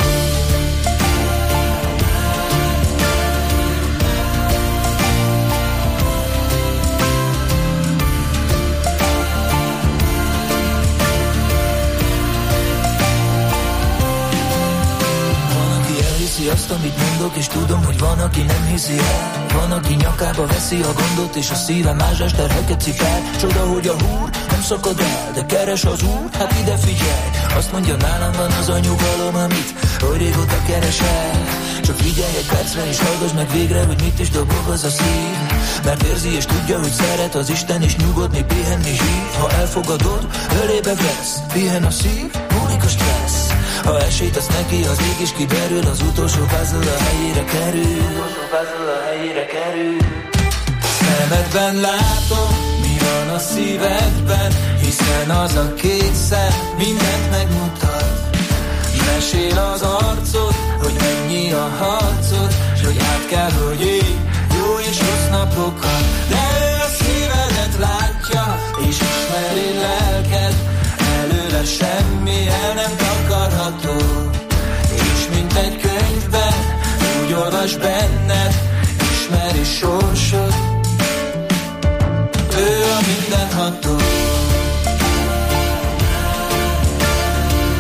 H: Azt, amit mondok, és tudom, hogy van, aki nem hiszi el. Van, aki nyakába veszi a gondot, és a szíve mázsás terheket cipel. Csoda, hogy a húr nem szakad el, de keres az Úr, hát ide figyelj. Azt mondja, nálam van az a nyugalom, amit oly régóta keresel. Csak figyelj egy percre, és hallgass meg végre, hogy mit is dobog az a szív. Mert érzi és tudja, hogy szeret az Isten, és nyugodni, pihenni hív. Ha elfogadod, ölébe vesz, pihen a szív, múlik a stressz. Ha esélyt adsz neki, az ég is kiderül, az utolsó puzzle a helyére kerül. Szemedben látom, mi van a szívedben, hiszen az a két szem mindent megmutat. Mesél az arcod, hogy mennyi a harcod, s hogy át kell, hogy élj jó és rossz napokat. De ő a szívedet látja, és ismeri lelked, előle semmi el nem takarható. És mint egy könyvben, úgy olvas benned, ismeri sorsod, ő a mindenható.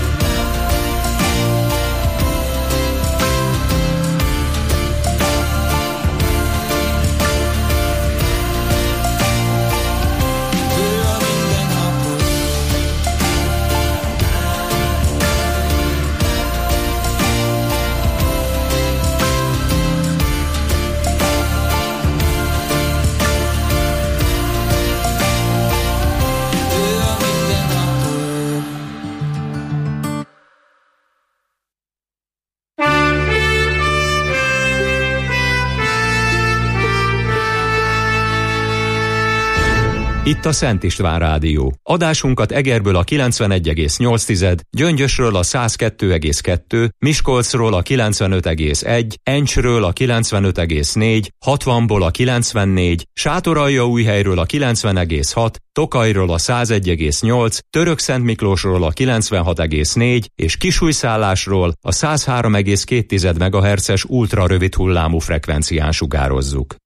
A: Itt a Szent István Rádió. Adásunkat Egerből a 91,8, Gyöngyösről a 102,2, Miskolcról a 95,1, Encsről a 95,4, 60-ból a 94, Sátoraljaújhelyről a 90,6, Tokajról a 101,8, Törökszentmiklósról a 96,4 és Kisújszállásról a 103,2 MHz-es ultrarövid hullámú frekvencián sugározzuk.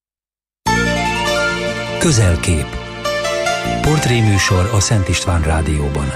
I: Közelkép. Portréműsor a Szent István Rádióban.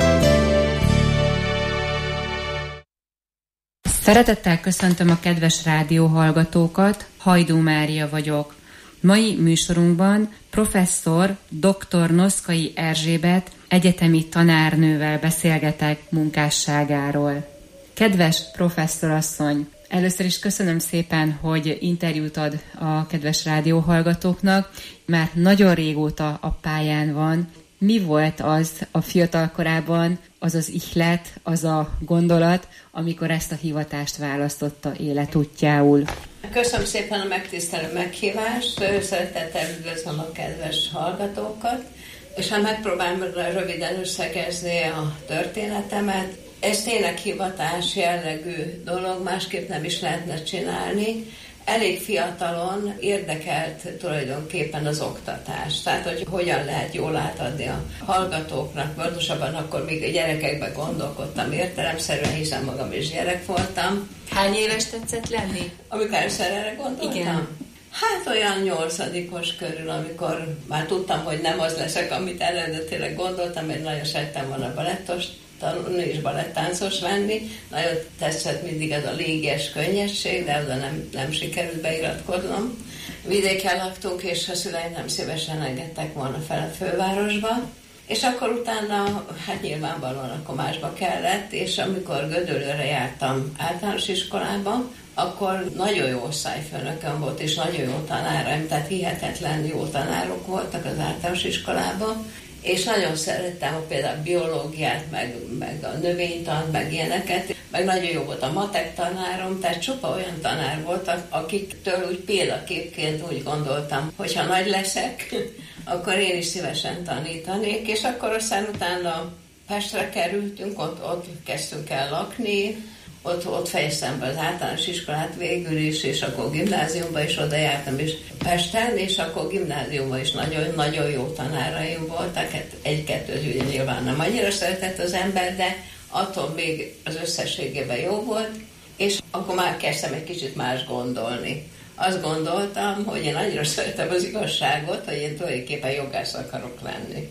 J: Szeretettel köszöntöm a kedves rádióhallgatókat, Hajdú Mária vagyok. Mai műsorunkban professzor dr. Noszkai Erzsébet egyetemi tanárnővel beszélgetek munkásságáról. Kedves professzorasszony, először is köszönöm szépen, hogy interjút ad a kedves rádióhallgatóknak. Már nagyon régóta a pályán van. Mi volt az a fiatal korában, az az ihlet, az a gondolat, amikor ezt a hivatást választotta életútjául?
K: Köszönöm szépen a megtisztelő meghívást, szeretettel üdvözlöm a kedves hallgatókat, és ha megpróbálom röviden összegezni a történetemet, ez tényleg hivatás jellegű dolog, másképp nem is lehetne csinálni. Elég fiatalon érdekelt tulajdonképpen az oktatás, tehát hogy hogyan lehet jól átadni a hallgatóknak, pontosabban akkor még a gyerekekben gondolkodtam értelemszerűen, hiszen magam is gyerek voltam.
J: Hány éves tetszett lenni?
K: Amikor először erre gondoltam? Igen. Hát olyan 8-os körül, amikor már tudtam, hogy nem az leszek, amit eredetileg gondoltam, mert nagyon szerettem volna balettos tanulni és balettáncos lenni. Nagyon tetszett mindig ez a légies könnyesség, de oda nem sikerült beiratkoznom. Vidéken laktunk, és a szüleim nem szívesen engedtek volna fel a fővárosba. És akkor utána, hát nyilvánvalóan akkor másba kellett, és amikor Gödöllőre jártam általános iskolába, akkor nagyon jó osztályfőnököm volt, és nagyon jó tanáraim, tehát hihetetlen jó tanárok voltak az általános iskolában, és nagyon szerettem például a biológiát, meg a növénytant, meg ilyeneket, meg nagyon jó volt a matek tanárom, tehát csupa olyan tanár voltak, akiktől úgy példaképként úgy gondoltam, hogy ha nagy leszek, akkor én is szívesen tanítanék, és akkor aztán utána Pestre kerültünk, ott kezdtünk el lakni, ott fejeztem be az általános iskolát végül is, és akkor gimnáziumba is oda jártam is Pesten, és akkor gimnáziumban is nagyon jó tanáraim voltak, hát egy-kettőt ugye nyilván nem annyira szeretett az ember, de attól még az összességében jó volt, és akkor már kezdtem egy kicsit más gondolni. Azt gondoltam, hogy én annyira szeretem az igazságot, hogy én tulajdonképpen jogász akarok lenni.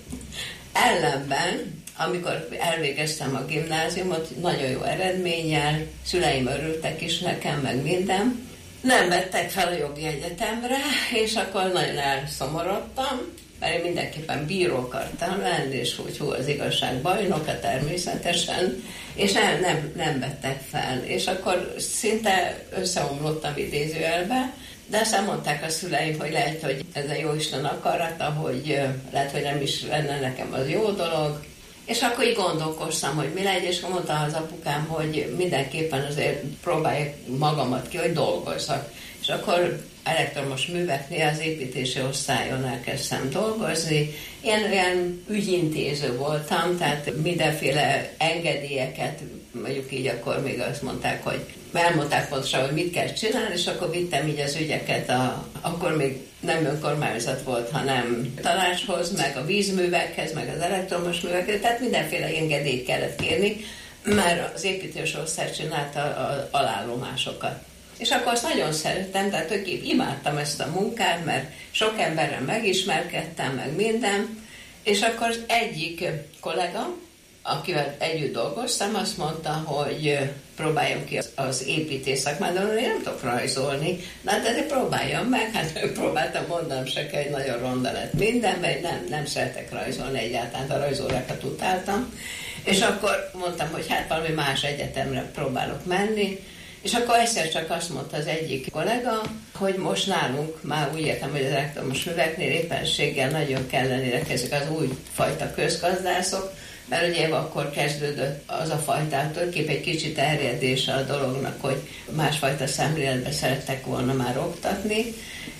K: Ellenben, amikor elvégeztem a gimnáziumot, nagyon jó eredménnyel, szüleim örültek is nekem, meg minden. Nem vettek fel a jogi egyetemre, és akkor nagyon elszomorodtam, mert én mindenképpen bíró akartam lenni, és úgy az igazság bajnoka természetesen, és nem vettek fel. És akkor szinte összeomlottam idézőjelbe, de aztán mondták a szüleim, hogy lehet, hogy ez a jóisten akarata, hogy lehet, hogy nem is lenne nekem az jó dolog. És akkor így gondolkoztam, hogy mi legyen, és mondta az apukám, hogy mindenképpen azért próbálják magamat ki, hogy dolgozzak. És akkor elektromos műveknél az építési osztályon elkezdtem dolgozni. Ilyen ügyintéző voltam, tehát mindenféle engedélyeket, mondjuk így akkor még azt mondták, hogy elmondták pontosan, hogy mit kell csinálni, és akkor vittem így az ügyeket, akkor még nem önkormányzat volt, hanem tanácshoz, meg a vízművekhez, meg az elektromos művekhez, tehát mindenféle engedélyt kellett kérni, mert az építős osztály csinálta az alállomásokat. És akkor azt nagyon szerettem, tehát imádtam ezt a munkát, mert sok emberrel megismerkedtem, meg minden, és akkor az egyik kollega, akivel együtt dolgoztam, azt mondta, hogy próbáljam ki az építész szakmát, de én nem tudok rajzolni. Na, de próbáljam meg, hát próbáltam, mondanom se kell, hogy nagyon ronda lett minden, mert nem szeretek rajzolni egyáltalán, a rajzórákat utáltam. És akkor mondtam, hogy hát valami más egyetemre próbálok menni, és akkor egyszer csak azt mondta az egyik kollega, hogy most nálunk már úgy értem, hogy az elektromos műveknél éppenséggel nagyon kellene érkezik az új fajta közgazdászok, mert ugye akkor kezdődött az a fajta, tulajdonképpen egy kicsit terjedése a dolognak, hogy másfajta szemléletbe szerettek volna már oktatni,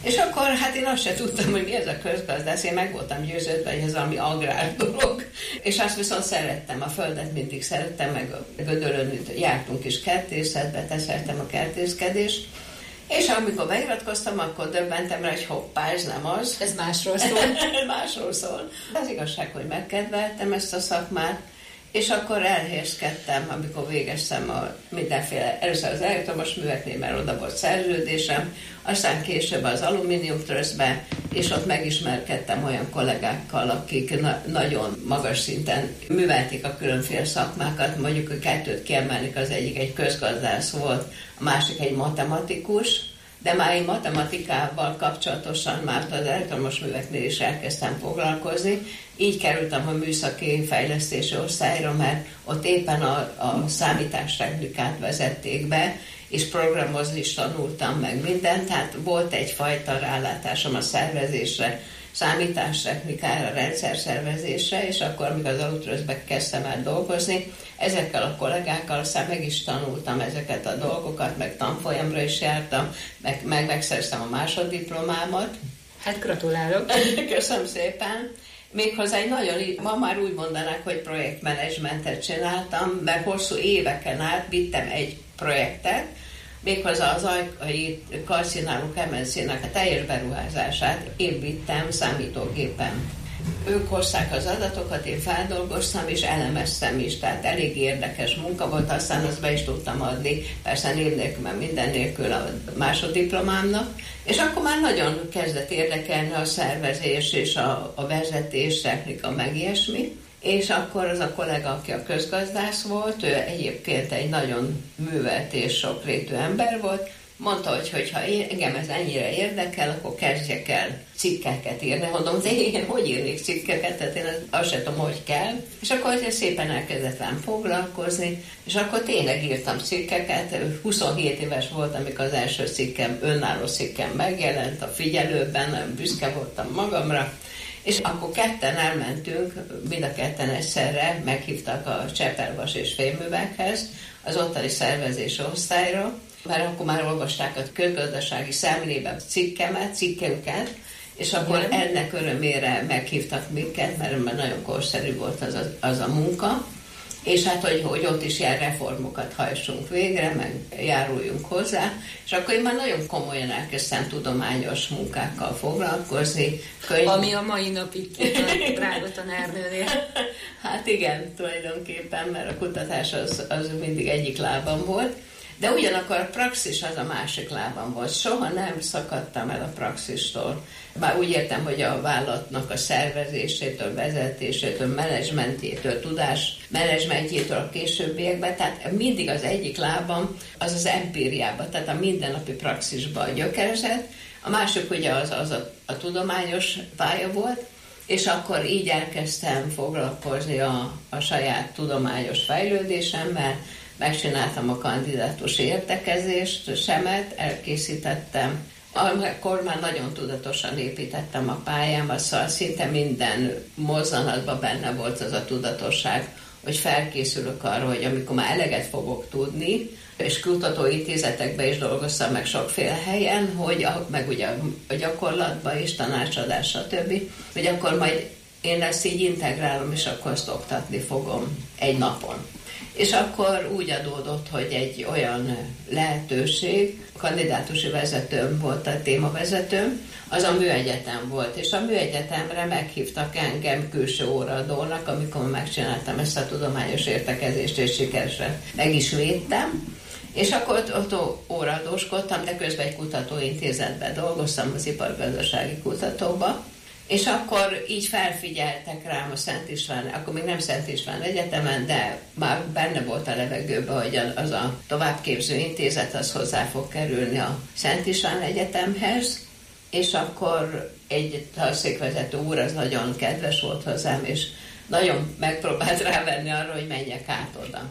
K: És akkor hát én azt se tudtam, hogy mi ez a közgazdász, én meg voltam győződve, hogy ez valami agrár dolog, és azt viszont szerettem, a földet mindig szerettem, meg Gödöllőn jártunk is kertészetbe, teszeltem a kertészkedést, és amikor beiratkoztam, akkor döbbentem rá, hogy hoppá, ez nem az.
J: Ez másról szól.
K: Másról szól. Az igazság, hogy megkedveltem ezt a szakmát, és akkor elhelyezkedtem, amikor végeztem mindenféle, először az elektromos műveknél, mert oda volt szerződésem, aztán később az Alumínium Trustbe, és ott megismerkedtem olyan kollégákkal, akik nagyon magas szinten művelték a különféle szakmákat, mondjuk a kettőt kiemelnék, az egyik egy közgazdász volt, a másik egy matematikus, de már én matematikával kapcsolatosan már az elektromos műveknél is elkezdtem foglalkozni. Így kerültem a műszaki fejlesztési osztályra, mert ott éppen a számítástechnikát vezették be, és programozni is tanultam meg mindent, tehát volt egyfajta rálátásom a szervezésre, számítástechnikára, rendszerszervezésre, és akkor, amikor az Alutrözbe kezdtem el dolgozni, ezekkel a kollégákkal aztán meg is tanultam ezeket a dolgokat, meg tanfolyamra is jártam, meg megszereztem a másoddiplomámat.
J: Hát gratulálok!
K: Köszönöm szépen! Méghozzá egy nagyon, ma már úgy mondanák, hogy projektmenedzsmentet csináltam, mert hosszú éveken át vittem egy projektet, méghozzá az Ajkai Karcináló Kemencének a teljes beruházását én vittem számítógépen. Ők hozták az adatokat, én feldolgoztam és elemeztem is, tehát elég érdekes munka volt, aztán azt be is tudtam adni, persze név nélkül, mert minden nélkül a másoddiplomámnak, és akkor már nagyon kezdett érdekelni a szervezés és a vezetés, technika, meg ilyesmi. És akkor az a kollega, aki a közgazdász volt, ő egyébként egy nagyon művelt és sokrétű ember volt, mondta, hogy ha engem ez ennyire érdekel, akkor kezdjek el cikkeket írni. Mondom, de én hogy írnék cikkeket, tehát én azt sem tudom, hogy kell. És akkor szépen elkezdett velem foglalkozni, és akkor tényleg írtam cikkeket. 27 éves voltam, amikor az első cikkem, önálló cikkem megjelent a Figyelőben, nagyon büszke voltam magamra. És akkor ketten elmentünk, mind a ketten egyszerre meghívtak a Csepel-Vas és Fémművekhez, az ottani szervezési osztályra, mert akkor már olvasták a közgazdasági szemlében cikkünket, és akkor ennek örömére meghívtak minket, mert nagyon korszerű volt az a munka, és hát, hogy ott is ilyen reformokat hajtsunk végre, meg járuljunk hozzá, és akkor én már nagyon komolyan elkezdtem tudományos munkákkal foglalkozni.
J: Ami a mai napig a drága tanárnőnél.
K: Hát igen, tulajdonképpen, mert a kutatás az mindig egyik lábam volt, de ugyanakkor a praxis az a másik lábam volt. Soha nem szakadtam el a praxistól. Már úgy értem, hogy a vállalatnak a szervezésétől, vezetésétől, menedzsmentjétől, tudás menedzsmentjétől a későbbiekben, tehát mindig az egyik lábam az az empíriában, tehát a mindennapi praxisban gyökerezett. A másik ugye az a tudományos pálya volt, és akkor így elkezdtem foglalkozni a saját tudományos fejlődésemmel, megcsináltam a kandidátus értekezést, semet, elkészítettem. Akkor már nagyon tudatosan építettem a pályámat, szóval szinte minden mozzanatban benne volt az a tudatosság, hogy felkészülök arra, hogy amikor már eleget fogok tudni, és kutatóintézetekben is dolgoztam meg sokféle helyen, meg ugye a gyakorlatban is, tanácsadás, stb., hogy akkor majd én ezt így integrálom, és akkor azt oktatni fogom egy napon. És akkor úgy adódott, hogy egy olyan lehetőség, a kandidátusi vezetőm volt a témavezetőm, az a műegyetem volt, és a műegyetemre meghívtak engem külső óraadónak, amikor megcsináltam ezt a tudományos értekezést, és sikeresen meg is védtem. És akkor ott óraadóskodtam, de közben egy kutatóintézetben dolgoztam, az ipargazdasági kutatóba, és akkor így felfigyeltek rám a Szent István, akkor még nem Szent István Egyetemen, de már benne volt a levegőben, hogy az a továbbképző intézet az hozzá fog kerülni a Szent István Egyetemhez, és akkor egy tanszékvezető úr az nagyon kedves volt hozzám, és nagyon megpróbált rávenni arra, hogy menjek át oda.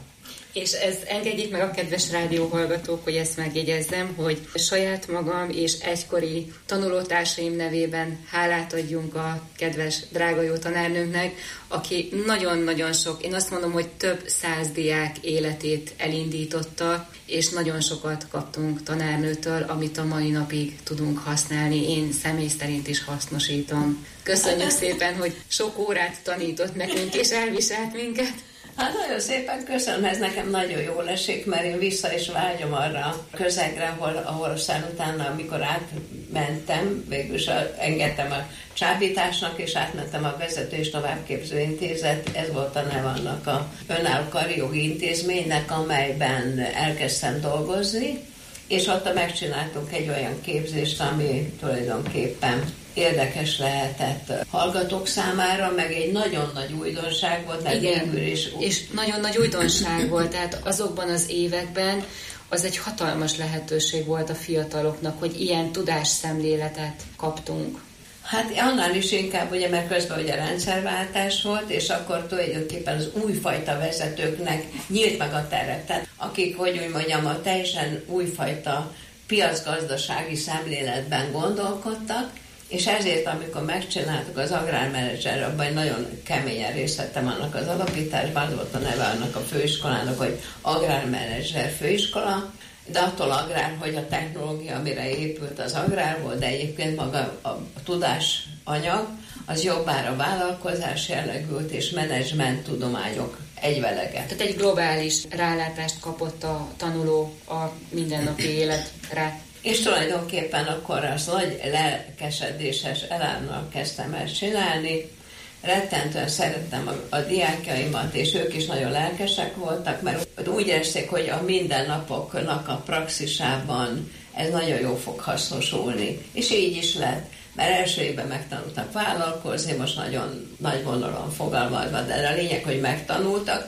J: És engedjék meg a kedves rádióhallgatók, hogy ezt megjegyezzem, hogy saját magam és egykori tanulótársaim nevében hálát adjunk a kedves, drága jó tanárnőnknek, aki nagyon-nagyon sok, én azt mondom, hogy több 100 diák életét elindította, és nagyon sokat kaptunk tanárnőtől, amit a mai napig tudunk használni. Én személy szerint is hasznosítom. Köszönjük szépen, hogy sok órát tanított nekünk, és elviselt minket.
K: Hát nagyon szépen köszönöm, ez nekem nagyon jól esik, mert én vissza is vágyom arra a közegre, ahol aztán utána, amikor átmentem, végülis engedtem a csábításnak, és átmentem a Vezető és Továbbképző Intézet, ez volt a neve annak a önálló karjogi intézménynek, amelyben elkezdtem dolgozni, és ott megcsináltunk egy olyan képzést, ami tulajdonképpen érdekes lehetett hallgatók számára, meg egy nagyon nagy újdonság volt.
J: Igen, és nagyon nagy újdonság volt, tehát azokban az években az egy hatalmas lehetőség volt a fiataloknak, hogy ilyen tudásszemléletet kaptunk.
K: Hát annál is inkább, ugye, mert közben ugye rendszerváltás volt, és akkor tulajdonképpen az újfajta vezetőknek nyílt meg a teret. Tehát akik, hogy úgy mondjam, a teljesen újfajta piacgazdasági szemléletben gondolkodtak, és ezért, amikor megcsináltuk az agrármenedzser, abban nagyon keményen részt vettem annak az alapításban, az volt a neve annak a főiskolának, hogy agrármenedzser főiskola, de attól agrár, hogy a technológia, amire épült, az agrár volt, de egyébként maga a tudásanyag, az jobbára vállalkozás jellegült, és menedzsment tudományok egyvelege.
J: Tehát egy globális rálátást kapott a tanuló a mindennapi életre.
K: És tulajdonképpen akkor az nagy lelkesedéses elánnal kezdtem el csinálni. Rettentően szerettem a diákjaimat, és ők is nagyon lelkesek voltak, mert úgy érezték, hogy a mindennapoknak a praxisában ez nagyon jól fog hasznosulni. És így is lett, mert első évben megtanultak vállalkozni, most nagyon nagy vonalon fogalmazva, de a lényeg, hogy megtanultak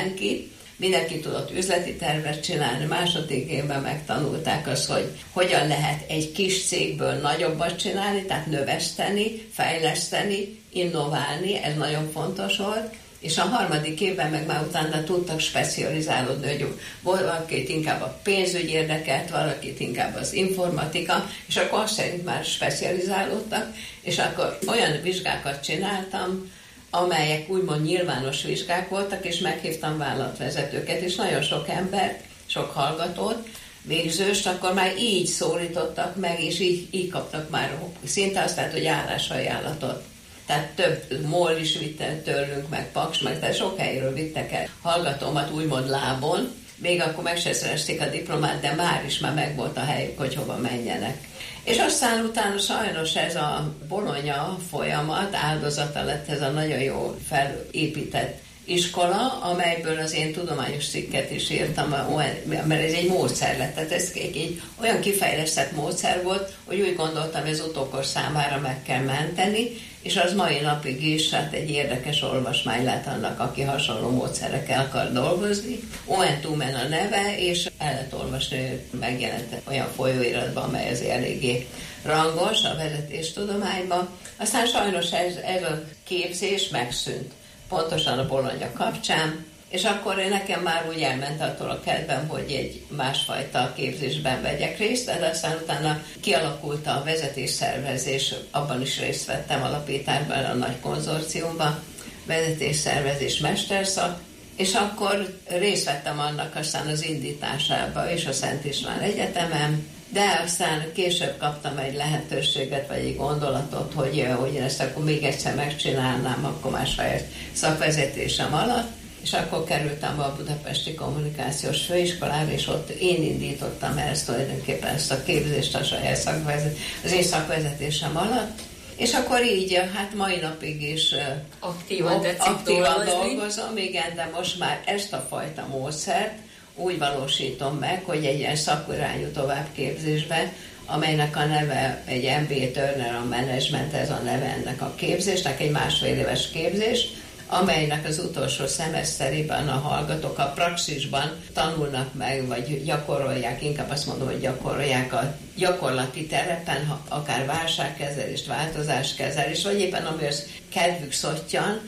K: mindenki tudott üzleti tervet csinálni, második évben megtanulták azt, hogy hogyan lehet egy kis cégből nagyobbat csinálni, tehát növeszteni, fejleszteni, innoválni, ez nagyon fontos volt, és a harmadik évben meg már utána tudtak specializálódni, hogy valakit inkább a pénzügy érdekelt, valakit inkább az informatika, és akkor azt szerint már specializálódtak, és akkor olyan vizsgákat csináltam, amelyek úgymond nyilvános vizsgák voltak, és meghívtam vállalatvezetőket, és nagyon sok embert, sok hallgatót, végzőst, akkor már így szólítottak meg, és így kaptak már szinte azt, tehát, hogy állásajánlatot. Tehát több MOL is vitte tőlünk, meg Paks, meg tehát sok helyről vittek el hallgatómat úgymond lábon, még akkor meg se szerezték a diplomát, de már megvolt a helyük, hogy hova menjenek. És aztán utána sajnos ez a Bologna folyamat áldozata lett ez a nagyon jó felépített iskola, amelyből az én tudományos cikket is írtam, mert ez egy módszer lett. Tehát ez egy olyan kifejlesztett módszer volt, hogy úgy gondoltam, hogy az utókor számára meg kell menteni, és az mai napig is hát egy érdekes olvasmány lett annak, aki hasonló módszerekkel akar dolgozni. Owen a neve, és el lehet olvasni, megjelent olyan folyóiratban, amely az eléggé rangos a vezetéstudományban. Aztán sajnos ez a képzés megszűnt, pontosan a Bologna kapcsán, és akkor nekem már úgy elment attól a kedvem, hogy egy másfajta képzésben vegyek részt, de aztán utána kialakult a vezetésszervezés, abban is részt vettem alapításban, a nagy konzorciumban, vezetésszervezés mesterszak, és akkor részt vettem annak aztán az indításába és a Szent István Egyetemen, de aztán később kaptam egy lehetőséget, vagy egy gondolatot, hogy ezt akkor még egyszer megcsinálnám, akkor már saját szakvezetésem alatt, és akkor kerültem a Budapesti Kommunikációs Főiskolára, és ott én indítottam el tulajdonképpen ezt a képzést a saját az én szakvezetésem alatt, és akkor így, hát mai napig is
J: aktívan
K: dolgozom, igen, de most már ezt a fajta módszert úgy valósítom meg, hogy egy ilyen szakurányú továbbképzésben, amelynek a neve egy MBA Turner a Management, ez a neve ennek a képzésnek, egy másfél éves képzés, amelynek az utolsó szemeszterében a hallgatók a praxisban tanulnak meg, vagy gyakorolják, inkább azt mondom, hogy gyakorolják a gyakorlati terepen, akár válságkezelést, változáskezelést, vagy éppen ami az kedvük szottyan,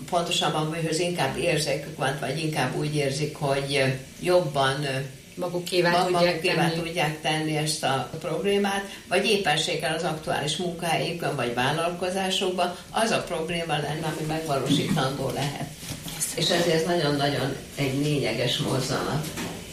K: pontosabban, amihez inkább érzékük van, vagy inkább úgy érzik, hogy jobban
J: magukévá
K: tudják tenni ezt a problémát, vagy éppenséggel az aktuális munkahelyükön, vagy vállalkozásokban, az a probléma lenne, ami megvalósítandó lehet. És ezért nagyon-nagyon egy lényeges mozzanat.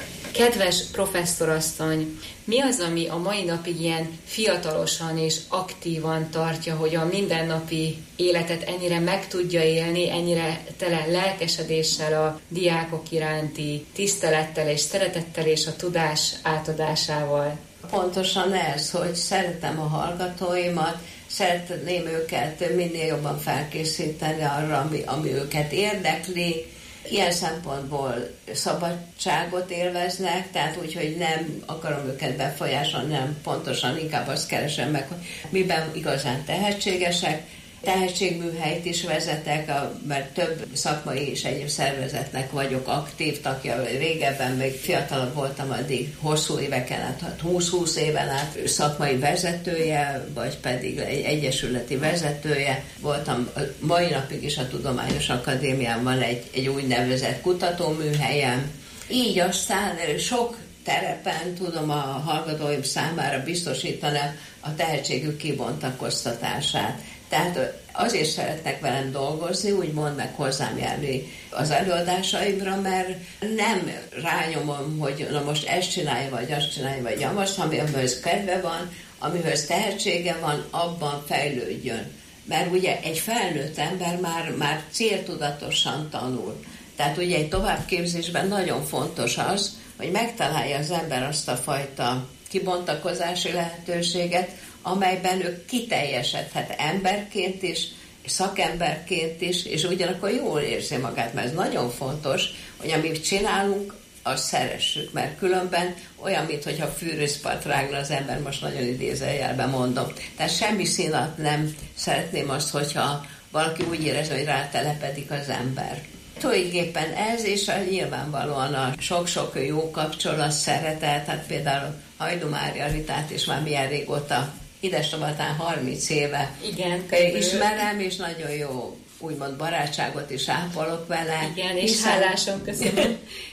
J: Kedves professzorasszony, mi az, ami a mai napig ilyen fiatalosan és aktívan tartja, hogy a mindennapi életet ennyire meg tudja élni, ennyire tele lelkesedéssel, a diákok iránti tisztelettel és szeretettel és a tudás átadásával?
K: Pontosan ez, hogy szeretem a hallgatóimat, szeretném őket minél jobban felkészíteni arra, ami őket érdekli. Ilyen szempontból szabadságot élveznek, tehát úgy, hogy nem akarom őket befolyásolni, nem pontosan, inkább azt keresem meg, hogy miben igazán tehetségesek. Tehetségműhelyt is vezetek, mert több szakmai és egyéb szervezetnek vagyok aktív tagja. Régebben még fiatalabb voltam, addig hosszú éveken át, 20-20 éven át szakmai vezetője, vagy pedig egy egyesületi vezetője voltam. Mai napig is a Tudományos Akadémián van egy úgynevezett kutatóműhelyem. Így aztán sok terepen tudom a hallgatóim számára biztosítani a tehetségük kibontakoztatását. Tehát azért szeretnek velem dolgozni, úgymond meg hozzám járni az előadásaimra, mert nem rányomom, hogy na most ezt csinálja, vagy azt csinálja, vagy azt, amihez kedve van, amihez tehetsége van, abban fejlődjön. Mert ugye egy felnőtt ember már céltudatosan tanul. Tehát ugye egy továbbképzésben nagyon fontos az, hogy megtalálja az ember azt a fajta kibontakozási lehetőséget, amelyben ő kiteljesedhet emberként is, szakemberként is, és ugyanakkor jól érzi magát, mert ez nagyon fontos, hogy amit csinálunk, azt szeressük, mert különben olyan, mintha fűrészpart rágna az ember, most nagyon idézőjelben mondom. Tehát semmi színat nem szeretném azt, hogyha valaki úgy érezi, hogy rátelepedik az ember. Tulajdonképpen ez, és nyilvánvalóan a sok-sok jó kapcsolat, szeretet, hát például Hajdú Mária Ritát is már milyen régóta, Idestavatán 30 éve ismerem, és nagyon jó úgymond barátságot is ápolok vele.
J: Igen, és hálásan köszönöm.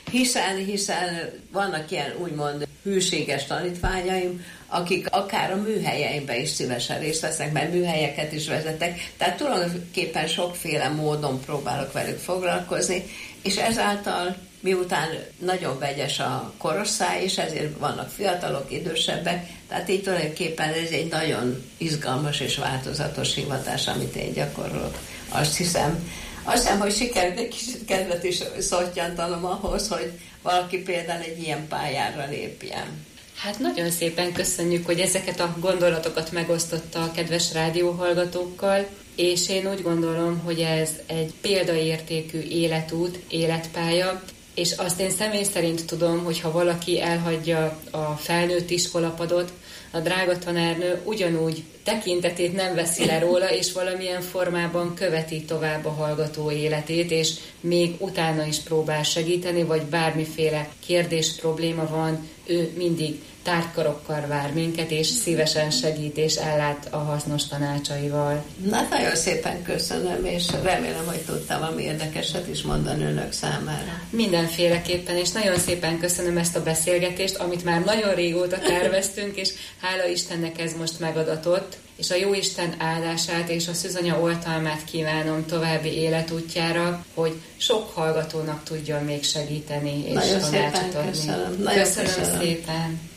K: Hiszen vannak ilyen úgymond hűséges tanítványaim, akik akár a műhelyeimben is szívesen részt vesznek, mert műhelyeket is vezetek. Tehát tulajdonképpen sokféle módon próbálok velük foglalkozni, és ezáltal miután nagyon vegyes a korosztály, és ezért vannak fiatalok, idősebbek, tehát így tulajdonképpen ez egy nagyon izgalmas és változatos hivatás, amit én gyakorolok. Azt hiszem, hogy sikerült egy kicsit kedvet is szottyantanom ahhoz, hogy valaki például egy ilyen pályára lépjen.
J: Hát nagyon szépen köszönjük, hogy ezeket a gondolatokat megosztotta a kedves rádióhallgatókkal, és én úgy gondolom, hogy ez egy példaértékű életút, életpálya, és azt én személy szerint tudom, hogy ha valaki elhagyja a felnőtt iskolapadot, a drága tanárnő ugyanúgy tekintetét nem veszi le róla, és valamilyen formában követi tovább a hallgató életét, és még utána is próbál segíteni, vagy bármiféle kérdés, probléma van, ő mindig tártkarokkal vár minket, és szívesen segít és ellát a hasznos tanácsaival.
K: Na, nagyon szépen köszönöm, és remélem, hogy tudtam valami érdekeset is mondani önök számára.
J: Mindenféleképpen, és nagyon szépen köszönöm ezt a beszélgetést, amit már nagyon régóta terveztünk, és hála Istennek ez most megadatott, és a Jóisten áldását és a szűzanya oltalmát kívánom további életútjára, hogy sok hallgatónak tudjon még segíteni és
K: nagyon
J: tanácsot adni.
K: Köszönöm
J: szépen.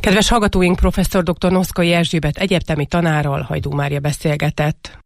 E: Kedves hallgatóink, professzor dr. Noszkai Erzsébet egyetemi tanárral Hajdú Mária beszélgetett.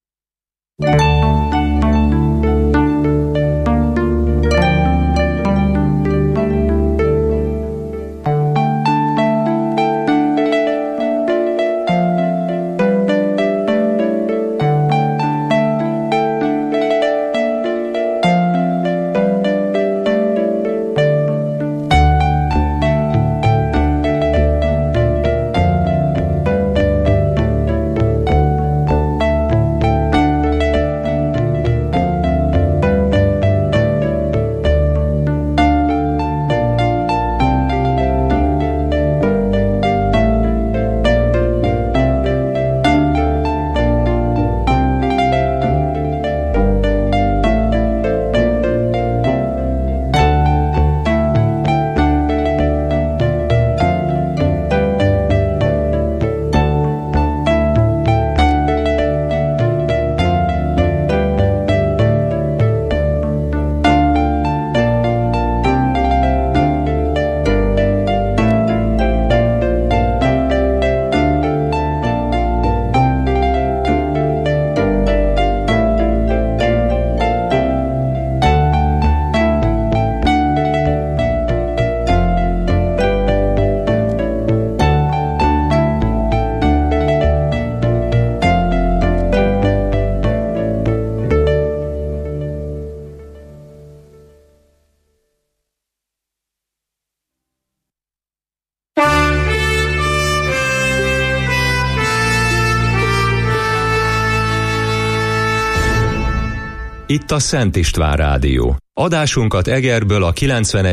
A: Itt a Szent István Rádió. Adásunkat Egerből a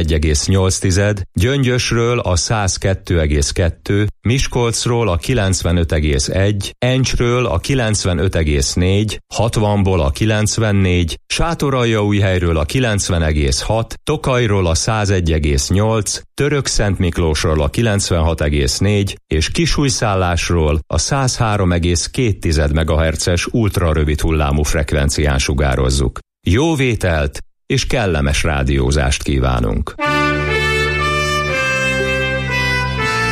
A: 91,8, Gyöngyösről a 102,2, Miskolcról a 95,1, Encsről a 95,4, 60-ból a 94, Sátoraljaújhelyről a 90,6, Tokajról a 101,8, Törökszentmiklósról a 96,4 és Kisújszállásról a 103,2 MHz-es ultrarövid hullámú frekvencián sugározzuk. Jó vételt és kellemes rádiózást kívánunk!